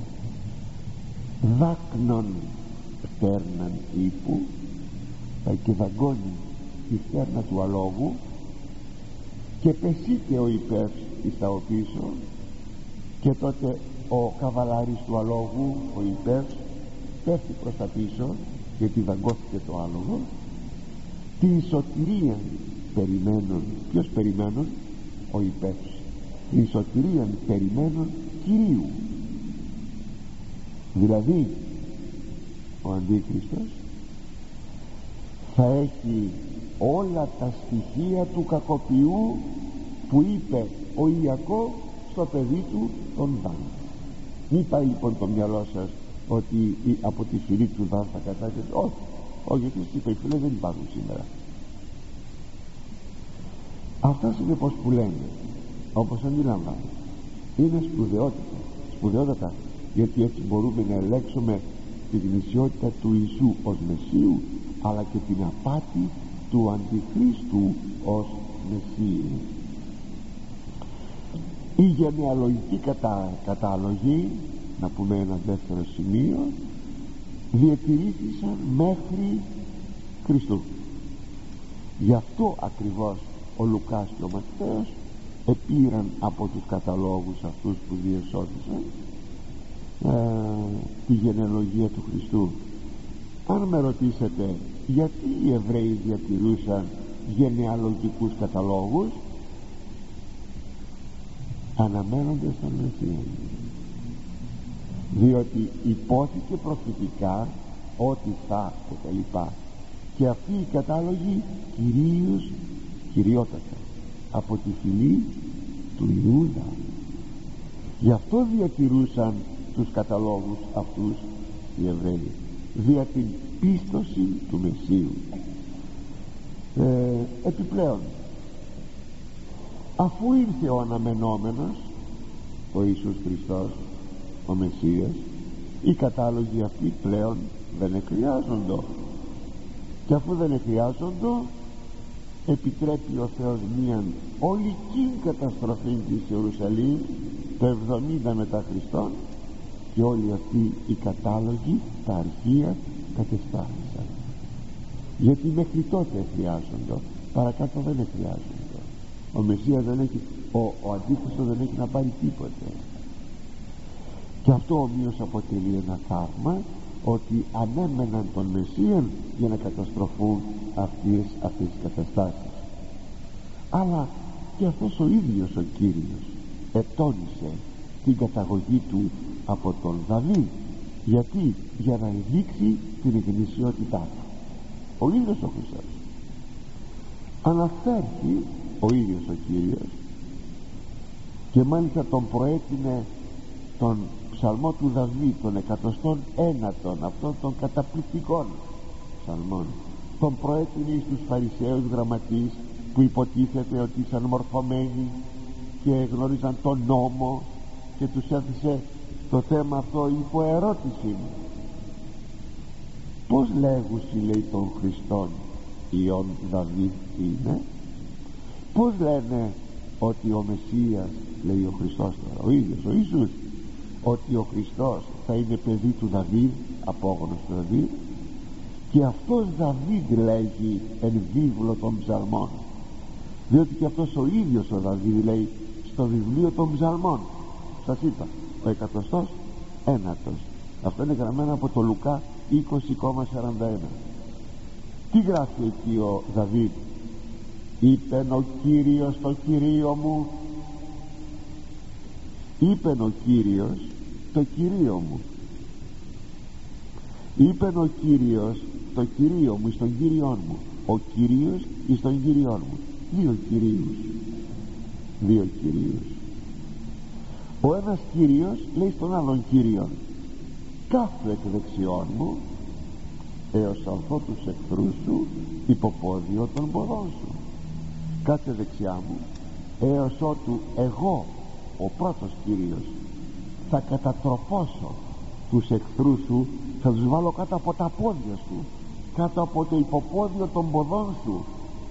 δάκνων φτέρναν ύπου, και δαγκώνει τη φτέρνα του αλόγου, και πεσείται ο υπεύς εις τα οπίσω, και τότε ο καβαλάρης του αλόγου, ο υπεύς, πέφτει προς τα πίσω, γιατί δαγκώθηκε το άλογο. Την σωτηρία περιμένουν. Ποιος περιμένουν? Ο υπεύς. Την σωτηρία περιμένουν Κυρίου. Δηλαδή ο Αντίχριστος θα έχει όλα τα στοιχεία του κακοποιού που είπε ο Ιακώβ στο παιδί του τον Δάν. Μην πάει λοιπόν το μυαλό σας ότι από τη φυλή του Δάν θα κατάγεται. Όχι, όχι, γιατί στις υπερφυλές δεν υπάρχουν σήμερα. Αυτά συνεπώς που λένε, όπως αντιλαμβάνει, είναι σπουδαιότητα, σπουδαιότατα, γιατί έτσι μπορούμε να ελέγξουμε τη γνησιότητα του Ιησού ως Μεσσίου, αλλά και την απάτη του Αντιχρίστου ως Μεσσίου. Η γενεαλογική κατά, κατάλογη, να πούμε ένα δεύτερο σημείο, διατηρήθησαν μέχρι Χριστού. Γι' αυτό ακριβώς ο Λουκάς και ο Ματθαίος επήραν από τους καταλόγους αυτούς που διεσώθησαν ε, τη γενεαλογία του Χριστού. Αν με ρωτήσετε γιατί οι Εβραίοι διατηρούσαν γενεαλογικούς καταλόγους, αναμένονται στον Μεσσία, διότι υπόθηκε προφητικά ότι θα και τα λοιπά, και αυτοί οι κατάλογοι κυρίως κυριότατα από τη φυλή του Ιούδα. Γι' αυτό διατηρούσαν τους καταλόγους αυτούς οι Εβραίοι, δια την πίστοση του Μεσσίου. ε, επιπλέον, αφού ήρθε ο αναμενόμενος, ο Ιησούς Χριστός, ο Μεσσίας, οι κατάλογοι αυτοί πλέον δεν χρειάζονται, και αφού δεν χρειάζονται, επιτρέπει ο Θεός μίαν ολική καταστροφή της Ιερουσαλήμ το εβδομήντα μετά Χριστόν, και όλοι αυτοί οι κατάλογοι, τα αρχεία, κατεστάθησαν, γιατί μέχρι τότε χρειάζονται, παρακάτω δεν χρειάζονται. Ο Μεσσίας δεν έχει, ο, ο Αντίχριστος δεν έχει να πάρει τίποτε, και αυτό ομοίως αποτελεί ένα θαύμα, ότι ανέμεναν τον Μεσσίαν για να καταστροφούν αυτές, αυτές τις καταστάσεις. Αλλά και αυτός ο ίδιος ο Κύριος ετώνησε την καταγωγή του από τον Δαβίδ. Γιατί? Για να δείξει την γνησιότητά του. Ο ίδιος ο Χριστός αναφέρει, ο ίδιος ο Κύριος, και μάλιστα τον προέτεινε τον ψαλμό του Δαβίδ, τον εκατοστόν ένατον, αυτών των καταπληκτικών ψαλμών, τον προέτεινε στους Φαρισαίους γραμματείς που υποτίθεται ότι ήταν μορφωμένοι και γνώριζαν τον νόμο, και τους έθεσε το θέμα αυτό υπό ερώτηση. Πώς λέγουσι, λέει, τον Χριστόν Υιόν Δαβίδ είναι? Πώς λένε ότι ο Μεσσίας, λέει ο Χριστός τώρα, ο ίδιος ο Ιησούς, ότι ο Χριστός θα είναι παιδί του Δαβίδ, απόγονος του Δαβίδ? Και αυτός Δαβίδ λέγει εν βίβλο των ψαλμών, διότι και αυτός ο ίδιος ο Δαβίδ λέει στο βιβλίο των ψαλμών. Σας είπα, ο εκατοστός ένατος, αυτό είναι γραμμένο από το Λουκά είκοσι σαράντα ένα. Τι γράφει εκεί ο Δαβίδ? Είπεν ο Κύριος το Κυρίο μου, είπεν ο Κύριος το Κυρίο μου. Είπεν ο Κύριος το Κυρίο μου εις τον Κύριον μου, ο Κύριος εις τον Κύριον μου. Δύο Κυρίους, δύο Κυρίους. Ο ένας Κύριος λέει στον άλλον Κύριον, κάθου εκ δεξιών μου έως αλθώ τους εχθρούς σου υποπόδιο των ποδών σου. Κάτσε δεξιά μου έως ότου εγώ, ο πρώτος Κύριος, θα κατατροπώσω τους εχθρούς σου, θα τους βάλω κάτω από τα πόδια σου, κάτω από το υποπόδιο των ποδών σου.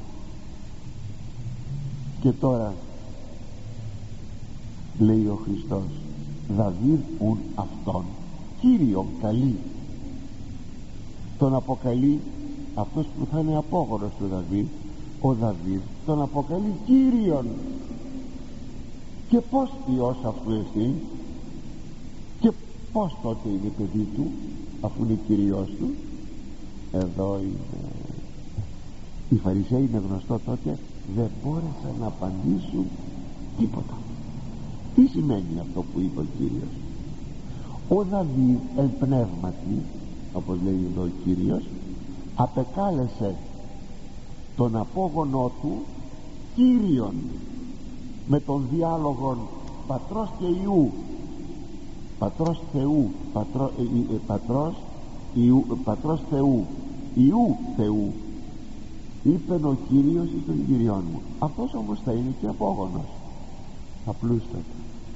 Και τώρα λέει ο Χριστός, Δαβίδ ουν αυτόν Κύριον καλεί. Τον αποκαλεί, αυτός που θα είναι απόγονος του Δαβίδ, ο Δαβίδ τον αποκαλεί Κύριον. Και πως Υιός αυτού εστί, και πως τότε είναι παιδί του, αφού είναι Κύριος του? Εδώ είναι. Οι Φαρισαίοι, είναι γνωστό τότε, δεν μπόρεσαν να απαντήσουν τίποτα. Τι σημαίνει αυτό που είπε ο Κύριος? Ο Δαβίδ εν πνεύματι, όπως λέει εδώ ο Κύριος, απεκάλεσε τον απόγονό του Κύριον, με τον διάλογο πατρός και Υιού, πατρός Θεού, πατρό, ε, ε, πατρός, Υιού, πατρός Θεού, Υιού Θεού. Είπεν ο Κύριος εις τον Κύριον μου. Αυτός όμως θα είναι και απόγονος, απλούστατα.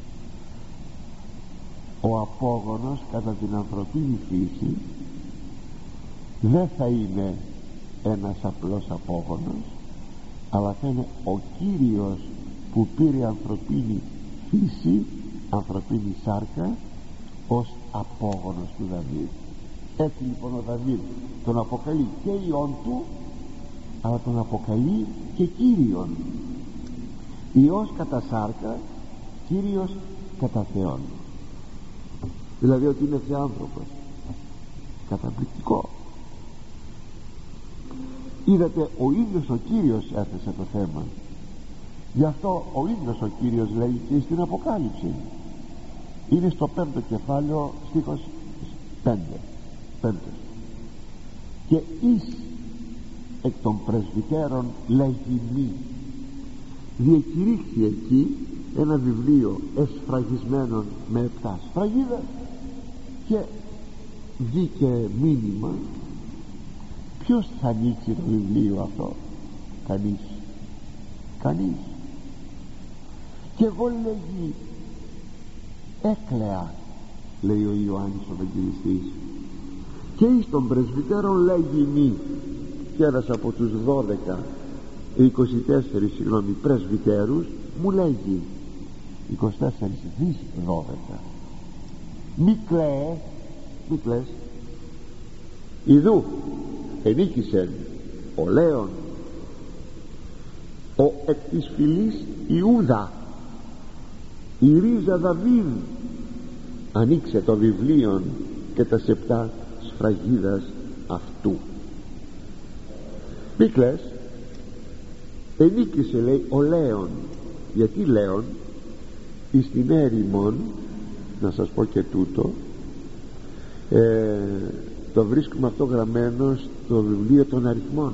Ο απόγονος κατά την ανθρωπίνη φύση δεν θα είναι ένας απλός απόγονος, αλλά θα είναι ο Κύριος που πήρε ανθρωπίνη φύση, ανθρωπίνη σάρκα, ως απόγονος του Δαβίδ. Έτσι λοιπόν ο Δαβίδ τον αποκαλεί και Υιόν του, αλλά τον αποκαλεί και Κύριον. Υιός κατά σάρκα, Κύριος κατά Θεόν. Δηλαδή ότι είναι θεάνθρωπος. Καταπληκτικό. Είδατε, ο ίδιος ο Κύριος έθεσε το θέμα. Γι' αυτό ο ίδιος ο Κύριος λέει και στην Αποκάλυψη. Είναι στο πέμπτο κεφάλαιο, στίχος πέντε, πέμπτος. Και εις εκ των πρεσβυτέρων λέγει μη. Διακηρύχθη εκεί ένα βιβλίο εσφραγισμένων με επτά σφραγίδες, και βγήκε μήνυμα. Ποιος θα ανοίξει το βιβλίο αυτό? Κανείς. Κανείς. Και εγώ λέγει έκλαια, λέει ο Ιωάννης ο Ευαγγελιστής, και εις των πρεσβυτέρων λέγει μη. Και ένας από τους δώδεκα, είκοσι τέσσερις συγγνώμη πρεσβυτέρους μου λέγει, είκοσι τέσσερις δις δώδεκα, μη κλαίε, μη κλαις, ιδού ενίκησεν ο Λέων, ο εκ της φυλής Ιούδα, η ρίζα Δαβίδ, ανοίξε το βιβλίον και τα σεπτά σφραγίδας αυτού. Μη κλαις, ενίκησε λέει ο Λέων. Γιατί Λέων? εις την έρημον, να σας πω και τούτο, ε, το βρίσκουμε αυτό γραμμένο στο βιβλίο των αριθμών.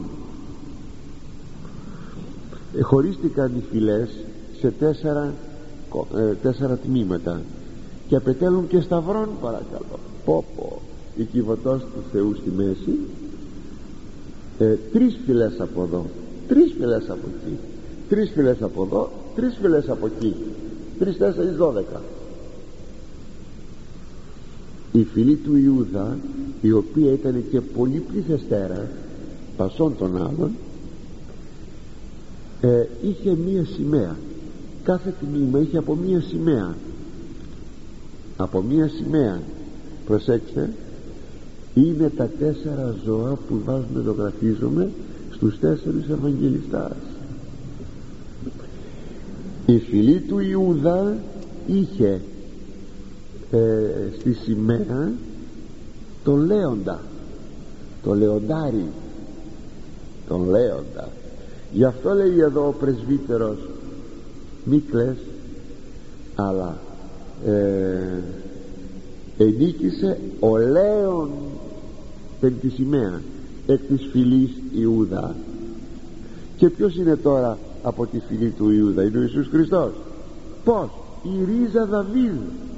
ε, χωρίστηκαν οι φυλές σε τέσσερα, ε, τέσσερα τμήματα και απετέλουν και σταυρών, παρακαλώ. Πω πω, η κυβωτός του Θεού στη μέση, ε, τρεις φυλές από εδώ, τρεις φυλές από εκεί, τρεις φυλές από εδώ, τρεις φυλές από εκεί, τρεις, τέσσερις, δώδεκα. Η φυλή του Ιούδα, η οποία ήταν και πολύ πληθεστέρα πασών των άλλων, ε, είχε μία σημαία. Κάθε τμήμα είχε από μία σημαία, από μία σημαία. Προσέξτε, είναι τα τέσσερα ζώα που βάζουμε, το γραφίζουμε στους τέσσερις Ευαγγελιστάς. Η φυλή του Ιούδα είχε ε, στη σημαία τον Λέοντα, τον Λεοντάρι, τον Λέοντα. Γι' αυτό λέει εδώ ο πρεσβύτερος μη κλαις, αλλά ε, ενίκησε ο Λέων πεν τη σημαία εκ της φυλής Ιούδα. Και ποιος είναι τώρα από τη φυλή του Ιούδα? Είναι ο Ιησούς Χριστός. Πώς? Η ρίζα Δαβίδ.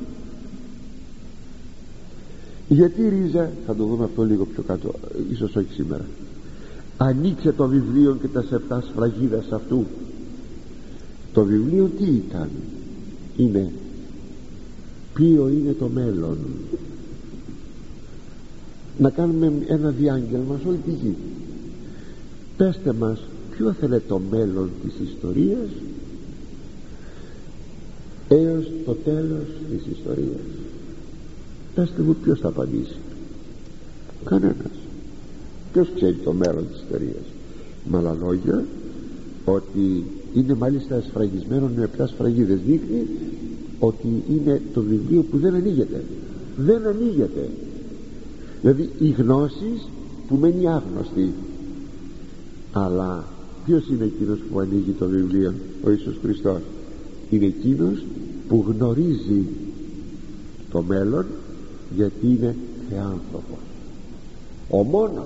Γιατί ρίζα? Θα το δούμε αυτό λίγο πιο κάτω, ίσως όχι σήμερα. Ανοίξε το βιβλίο και τα σεπτά σφραγίδας αυτού. Το βιβλίο τι ήταν? Είναι ποιο είναι το μέλλον. Να κάνουμε ένα διάγγελμα σε όλη τη γη. Πέστε μας ποιο θα είναι το μέλλον της ιστορίας έως το τέλος της ιστορίας. Πέστε μου ποιος θα απαντήσει. Κανένας. Ποιος ξέρει το μέλλον της ιστορίας? Με άλλα λόγια, ότι είναι μάλιστα σφραγισμένο με επτά σφραγίδες, δείχνει ότι είναι το βιβλίο που δεν ανοίγεται. Δεν ανοίγεται. Δηλαδή οι γνώσεις που μένει άγνωστη. Αλλά ποιος είναι εκείνος που ανοίγει το βιβλίο? Ο Ιησούς Χριστός. Είναι εκείνος που γνωρίζει το μέλλον, γιατί είναι θεάνθρωπος, ο μόνος.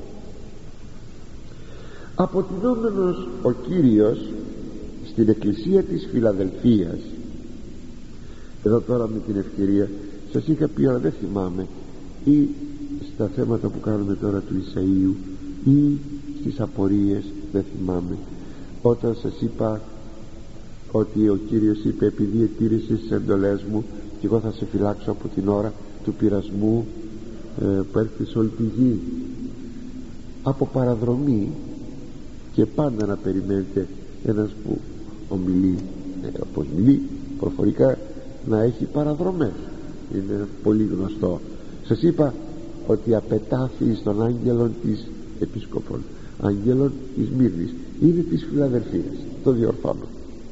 Αποτινόμενος ο Κύριος στην εκκλησία της Φιλαδελφίας. Εδώ τώρα με την ευκαιρία σας είχα πει, αλλά δεν θυμάμαι, ή στα θέματα που κάνουμε τώρα του Ισαΐου ή στις απορίες, δεν θυμάμαι, όταν σας είπα ότι ο Κύριος είπε, επειδή ετήρησες τις εντολές μου και εγώ θα σε φυλάξω από την ώρα του πειρασμού ε, που έρχεται σε όλη τη γη. Από παραδρομή, και πάντα να περιμένετε ένας που ομιλεί ε, όπως μιλεί προφορικά, να έχει παραδρομές. Είναι πολύ γνωστό. Σας είπα ότι απετάφη στον άγγελον της Επισκοπών, άγγελον της Μύρνης, είναι της Φιλαδελφίας. Το διορθώνω.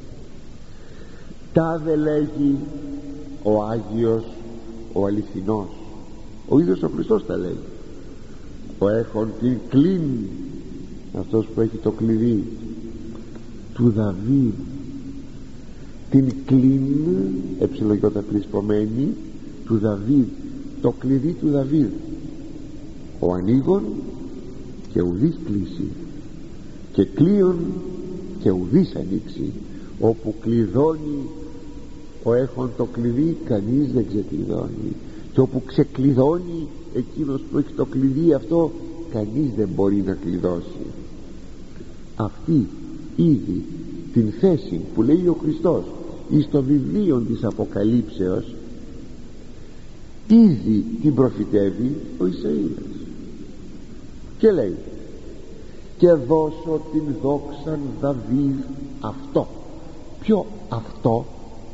Τάδε λέγει ο Άγιος, ο αληθινός. Ο ίδιος ο Χριστός τα λέει. Ο έχων την κλίν, αυτός που έχει το κλειδί του Δαβίδ. Την κλίν, εψιλογιώτα πλησπομένη, του Δαβίδ, το κλειδί του Δαβίδ. Ο ανοίγων και ουδής κλείσει, και κλείον και ουδής ανοίξει. Όπου κλειδώνει ο έχων το κλειδί, κανείς δεν ξεκλειδώνει. Και όπου ξεκλειδώνει εκείνος που έχει το κλειδί αυτό, κανείς δεν μπορεί να κλειδώσει. Αυτή ήδη την θέση που λέει ο Χριστός εις το βιβλίο της Αποκαλύψεως, ήδη την προφητεύει ο Ισαΐας και λέει, και δώσω την δόξαν Δαβίδ αυτό. Ποιο αυτό?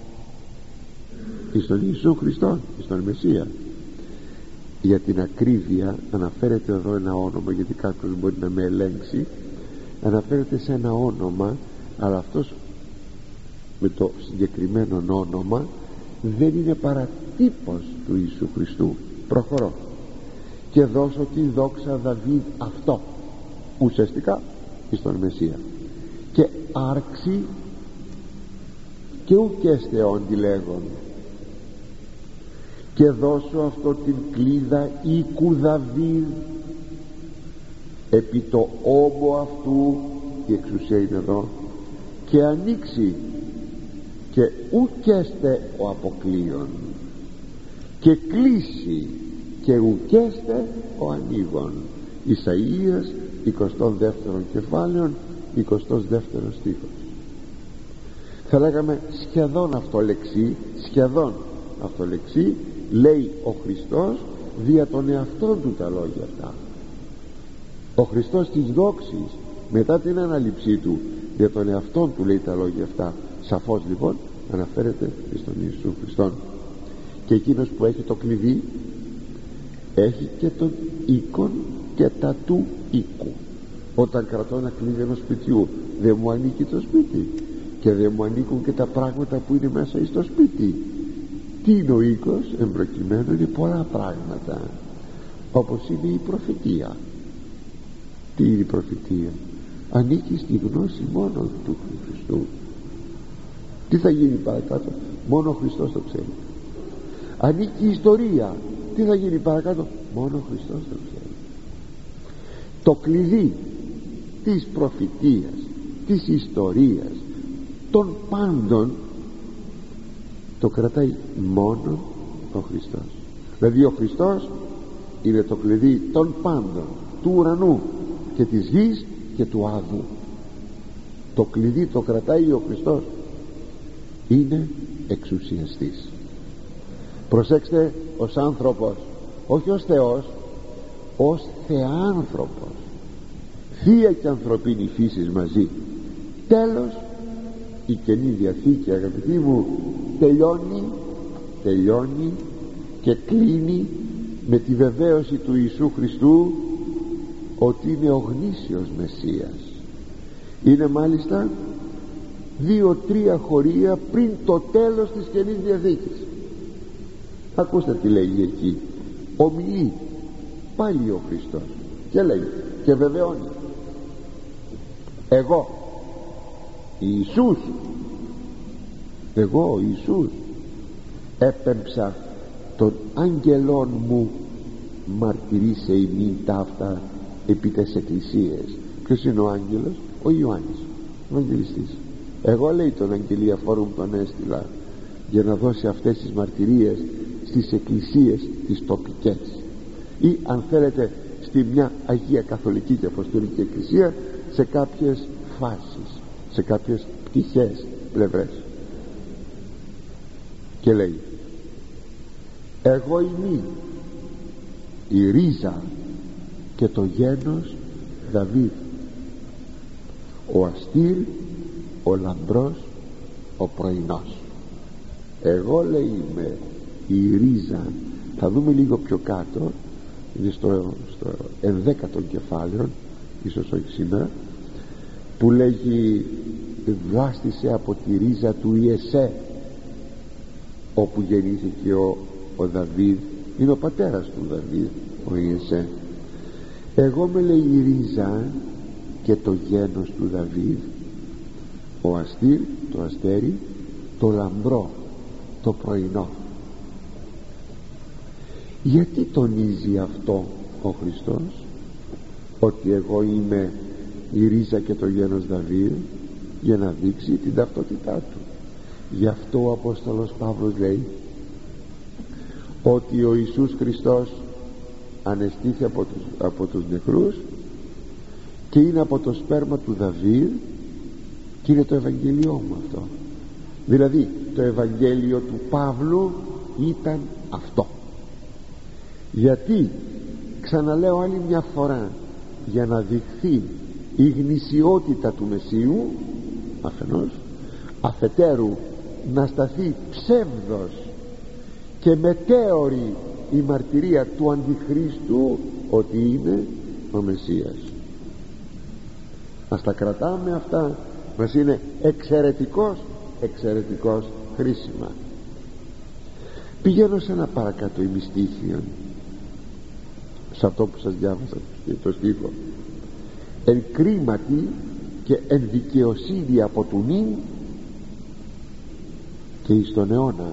Εις τον Ιησού Χριστό, εις τον Μεσσία. Για την ακρίβεια αναφέρεται εδώ ένα όνομα, γιατί κάποιος μπορεί να με ελέγξει. Αναφέρεται σε ένα όνομα, αλλά αυτός με το συγκεκριμένο όνομα δεν είναι παρά τύπος του Ιησού Χριστού. Προχωρώ. Και δώσω την δόξα Δαβίδ αυτό, ουσιαστικά εις τον Μεσσία. Και άρξει και ουκέστε όντι λέγον, και δώσω αυτό την κλίδα οίκου Δαβίδ επί το όμπο αυτού, η εξουσία είναι εδώ, και ανοίξει και ουκέστε ο αποκλείον, και κλείσει και ουκέστε ο ανοίγων. Ισαΐας εικοστό δεύτερο κεφάλαιο, εικοστό δεύτερο στίχος. Θα λέγαμε σχεδόν αυτολεξί, σχεδόν αυτολεξί λέει ο Χριστός δια των εαυτών του τα λόγια αυτά. Ο Χριστός της δόξης μετά την ανάληψή του δια των εαυτών του λέει τα λόγια αυτά. Σαφώς λοιπόν αναφέρεται στον Ιησού Χριστόν. Και εκείνος που έχει το κλειδί έχει και τον οίκον και τα του οίκου. Όταν κρατώ ένα κλειδί ενός σπιτιού, δεν μου ανήκει το σπίτι και δεν μου ανήκουν και τα πράγματα που είναι μέσα στο σπίτι. Τι είναι ο οίκος? Εμπροκειμένου είναι πολλά πράγματα, όπως είναι η προφητεία. Τι είναι η προφητεία? Ανήκει στη γνώση μόνο του Χριστού. Τι θα γίνει παρακάτω? Μόνο ο Χριστός το ξέρει. ανήκει η ιστορία. Τι θα γίνει παρακάτω? Μόνο ο Χριστός το ξέρει. Το κλειδί της προφητείας, της ιστορίας, των πάντων το κρατάει μόνο ο Χριστός. Δηλαδή ο Χριστός είναι το κλειδί των πάντων, του ουρανού και της γης και του άδου. Το κλειδί το κρατάει ο Χριστός. Είναι εξουσιαστής. Προσέξτε, ως άνθρωπος, όχι ως Θεός, ως θεάνθρωπος, θεία και ανθρωπίνη φύσης μαζί. Τέλος, η Καινή Διαθήκη, αγαπητοί μου, τελειώνει τελειώνει και κλείνει με τη βεβαίωση του Ιησού Χριστού ότι είναι ο γνήσιος Μεσσίας. Είναι μάλιστα δύο-τρία χωρία πριν το τέλος της Καινής Διαθήκης. Ακούστε τι λέγει εκεί. Ομιλεί πάλι ο Χριστός και λέει και βεβαιώνει: εγώ Ιησούς, εγώ ο Ιησούς έπεμψα των άγγελών μου μαρτυρήσε ημίν ταύτα επί τες εκκλησίες. Ποιος είναι ο άγγελος? Ο Ιωάννης ο Ευαγγελιστής. Εγώ, λέει, τον αγγελιαφόρο μου τον έστειλα για να δώσει αυτές τις μαρτυρίες στις εκκλησίες τις τοπικές, ή αν θέλετε στη μια Αγία Καθολική και Αποστολική Εκκλησία, σε κάποιες φάσεις, σε κάποιες πτυχές, πλευρές. Και λέει: εγώ είμαι η ρίζα και το γένος Δαβίδ, ο αστήρ, ο λαμπρός, ο πρωινός. Εγώ, λέει, είμαι η ρίζα. Θα δούμε λίγο πιο κάτω, είναι στο, στο ενδέκατο κεφάλαιο, ίσως όχι σήμερα, που λέγει βλάστησε από τη ρίζα του Ιεσέ, όπου γεννήθηκε ο, ο Δαβίδ. Είναι ο πατέρας του Δαβίδ ο Ιεσέ. Εγώ με, λέει, η ρίζα και το γένος του Δαβίδ, ο αστήρ, το αστέρι, το λαμπρό, το πρωινό. Γιατί τονίζει αυτό ο Χριστός, ότι εγώ είμαι η ρίζα και το γένος Δαβίδ? Για να δείξει την ταυτότητά του. Γι' αυτό ο Απόστολος Παύλος λέει ότι ο Ιησούς Χριστός ανεστήθη από τους, από τους νεκρούς και είναι από το σπέρμα του Δαβίδ, και είναι το Ευαγγέλιό μου αυτό. Δηλαδή το Ευαγγέλιο του Παύλου ήταν αυτό. Γιατί, ξαναλέω άλλη μια φορά, για να δειχθεί η γνησιότητα του Μεσσίου αφενός, αφετέρου να σταθεί ψεύδος και μετέωρη η μαρτυρία του Αντιχρίστου ότι είναι ο Μεσσίας. Ας τα κρατάμε αυτά, μας είναι εξαιρετικός εξαιρετικός χρήσιμα. Πηγαίνω σε ένα παρακάτω ημιστίχιο, σε αυτό που σας διάβασα το στίχο: εν κρίματι και εν δικαιοσύνη από του νυν και εις τον αιώνα.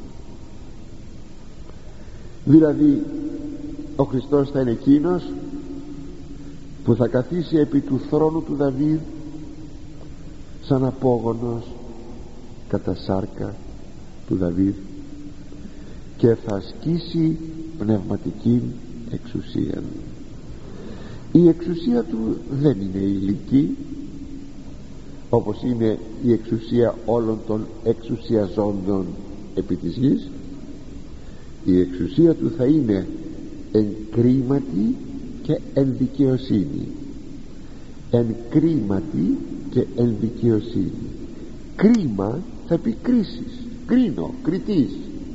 Δηλαδή ο Χριστός θα είναι εκείνος που θα καθίσει επί του θρόνου του Δαβίδ σαν απόγονος κατά σάρκα του Δαβίδ και θα ασκήσει πνευματική εξουσία. Η εξουσία του δεν είναι ηλική, όπως είναι η εξουσία όλων των εξουσιαζόντων επί της γης. Η εξουσία του θα είναι εν κρίματι και εν δικαιοσύνη. Εν κρίματι και εν δικαιοσύνη. Κρίμα θα πει κρίσεις, κρίνω, κριτής.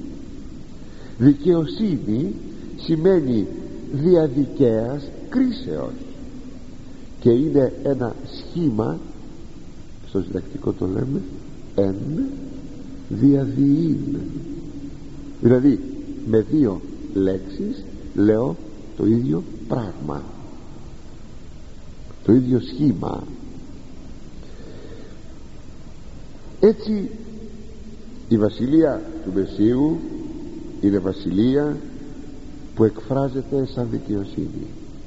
Δικαιοσύνη σημαίνει διαδικαίας κρίσεως, και είναι ένα σχήμα, στο συντακτικό το λέμε εν διαδιήν. Δηλαδή με δύο λέξεις λέω το ίδιο πράγμα, το ίδιο σχήμα. Έτσι η βασιλεία του Μεσσίου είναι βασιλεία που εκφράζεται σαν δικαιοσύνη.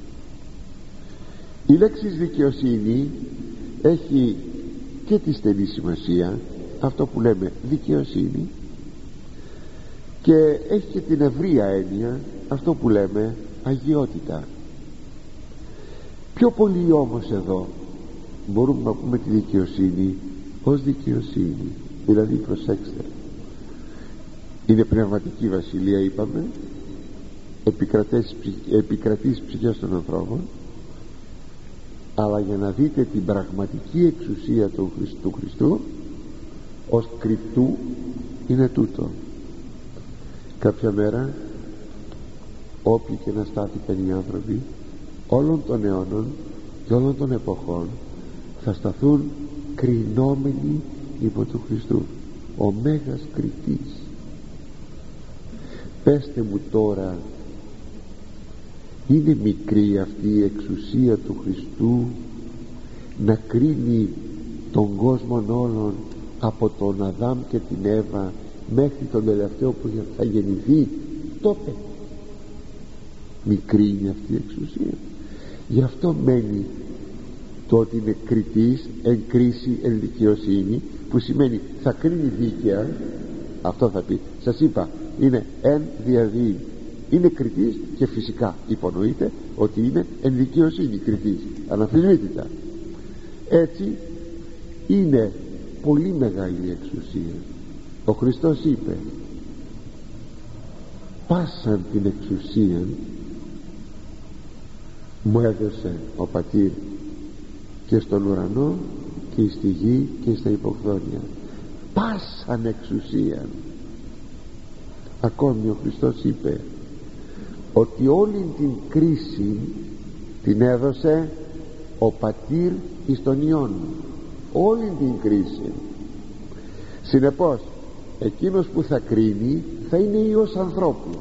Η λέξη δικαιοσύνη έχει και τη στενή σημασία, αυτό που λέμε δικαιοσύνη, και έχει και την ευρεία έννοια, αυτό που λέμε αγιότητα. Πιο πολύ όμως εδώ μπορούμε να πούμε τη δικαιοσύνη ως δικαιοσύνη, δηλαδή προσέξτε, είναι πνευματική βασιλεία, είπαμε, επικρατεί στις ψυχές των ανθρώπων, αλλά για να δείτε την πραγματική εξουσία του Χριστού, Χριστού ως κριτού είναι τούτο. Κάποια μέρα όποιοι και να στάθηκαν οι άνθρωποι όλων των αιώνων και όλων των εποχών θα σταθούν κρινόμενοι υπό του Χριστού, ο Μέγας Κριτής. Πέστε μου τώρα, είναι μικρή αυτή η εξουσία του Χριστού να κρίνει τον κόσμο όλων από τον Αδάμ και την Εύα μέχρι τον τελευταίο που θα γεννηθεί? Τότε μικρή είναι αυτή η εξουσία. Γι' αυτό μένει το ότι είναι κριτής εν κρίση εν δικαιοσύνη, που σημαίνει θα κρίνει δίκαια. Αυτό θα πει, σας είπα, είναι εν διαδίη, είναι κριτής, και φυσικά υπονοείται ότι είναι εν δικαιοσύνη κριτής, αναμφισβήτητα. Έτσι είναι πολύ μεγάλη εξουσία. Ο Χριστός είπε πάσαν την εξουσία μου έδωσε ο Πατήρ, και στον ουρανό και στη γη και στα υποχθόνια, πάσαν εξουσία. Ακόμη ο Χριστός είπε ότι όλη την κρίση την έδωσε ο Πατήρ εις τον Υιόν, όλη την κρίση. Συνεπώς εκείνος που θα κρίνει θα είναι Υιός ανθρώπου.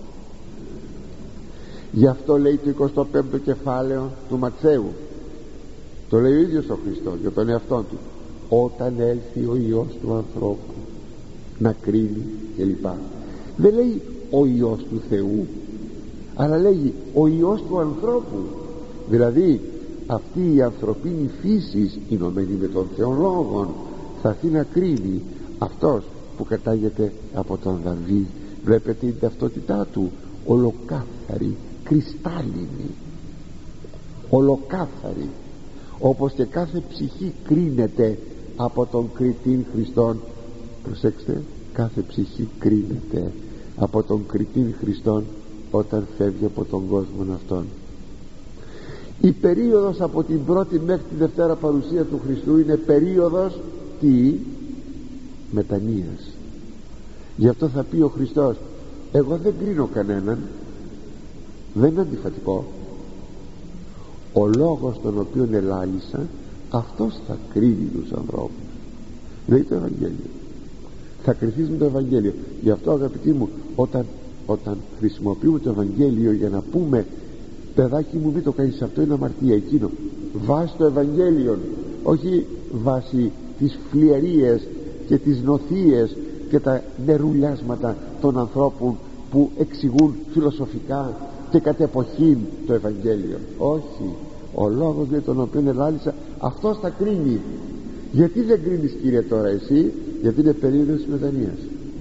Γι' αυτό λέει το εικοστό πέμπτο κεφάλαιο του Ματθαίου, το λέει ο ίδιος ο Χριστός για τον εαυτό του, όταν έλθει ο Υιός του ανθρώπου να κρίνει κλπ. Δεν λέει ο Υιός του Θεού, αλλά λέγει ο Υιός του ανθρώπου, δηλαδή αυτή η ανθρωπίνη φύση ενωμένη με τον Θεό Λόγον θα έρθει να κρίνει. Αυτός που κατάγεται από τον Δαβίδ, βλέπετε την ταυτότητά του ολοκάθαρη, κρυστάλλινη, ολοκάθαρη, όπως και κάθε ψυχή κρίνεται από τον κριτήν Χριστόν. Προσέξτε, κάθε ψυχή κρίνεται από τον κριτήν Χριστόν όταν φεύγει από τον κόσμο αυτόν. Η περίοδος από την πρώτη μέχρι τη δευτέρα παρουσία του Χριστού είναι περίοδος τι? Μετανοίας. Γι' αυτό θα πει ο Χριστός, εγώ δεν κρίνω κανέναν, δεν είναι αντιφατικό. Ο λόγος τον οποίο ελάλησα, αυτός θα κρίνει τους ανθρώπους. Λέει το Ευαγγέλιο, θα κριθείς με το Ευαγγέλιο. Γι' αυτό αγαπητοί μου, όταν, όταν χρησιμοποιούμε το Ευαγγέλιο για να πούμε παιδάκι μου μην το κάνεις αυτό, είναι αμαρτία, εκείνο, βάσει το Ευαγγέλιο, όχι βάσει τις φλιαρίες και τις νοθείες και τα νερουλιάσματα των ανθρώπων που εξηγούν φιλοσοφικά και κατ' εποχήν το Ευαγγέλιο. Όχι, ο λόγος για τον οποίο ελάλησα, αυτός θα κρίνει. Γιατί δεν κρίνεις, Κύριε, τώρα εσύ? Γιατί είναι περίοδος της μετανοίας.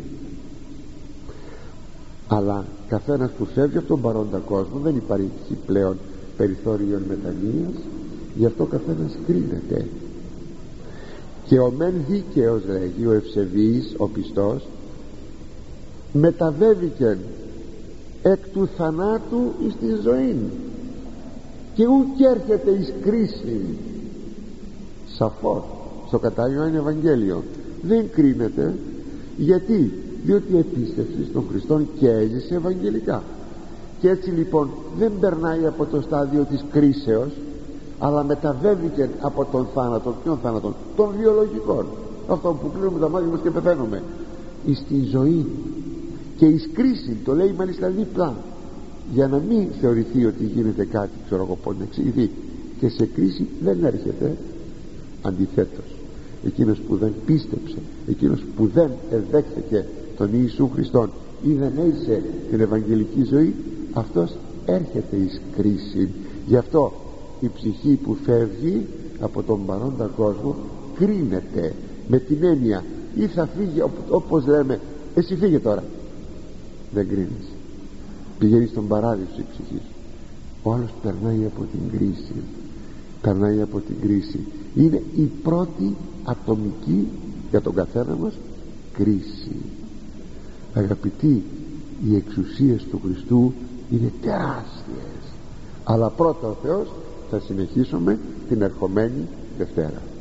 Αλλά καθένας που φεύγει από τον παρόντα κόσμο, δεν υπάρχει πλέον περιθώριο μετανοίας, γι' αυτό καθένας κρίνεται. Και ο μεν δίκαιος, λέγει, ο ευσεβής, ο πιστός, μεταβέβηκεν εκ του θανάτου εις τη ζωή, και ουκ έρχεται εις κρίση. Σαφώς στο κατάλληλο είναι Ευαγγέλιο, δεν κρίνεται. Γιατί? Διότι επίστευσε στον Χριστόν και έζησε ευαγγελικά, και έτσι λοιπόν δεν περνάει από το στάδιο της κρίσεως, αλλά μεταβέβηκε από τον θάνατο. Ποιον θάνατο? Των βιολογικών, αυτόν που κλείνουμε τα μάτια μας και πεθαίνουμε, εις τη ζωή και εις κρίση. Το λέει μάλιστα δίπλα, για να μην θεωρηθεί ότι γίνεται κάτι, ξέρω εγώ πώς να εξηγηθεί. Και σε κρίση δεν έρχεται. Αντιθέτως, εκείνος που δεν πίστεψε, εκείνος που δεν εδέχθηκε τον Ιησού Χριστόν ή δεν έζησε την Ευαγγελική ζωή, αυτός έρχεται εις κρίση. Γι' αυτό η ψυχή που φεύγει από τον παρόντα κόσμο κρίνεται, με την έννοια ή θα φύγει, όπως λέμε, εσύ φύγε τώρα, δεν κρίνεις, πηγαίνει στον παράδεισο η ψυχή σου. Ο άλλος περνάει από την κρίση, περνάει από την κρίση. Είναι η πρώτη ατομική για τον καθένα μας κρίση. Αγαπητοί, οι εξουσίες του Χριστού είναι τεράστιες, αλλά πρώτα ο Θεός. Θα συνεχίσουμε την ερχομένη Δευτέρα.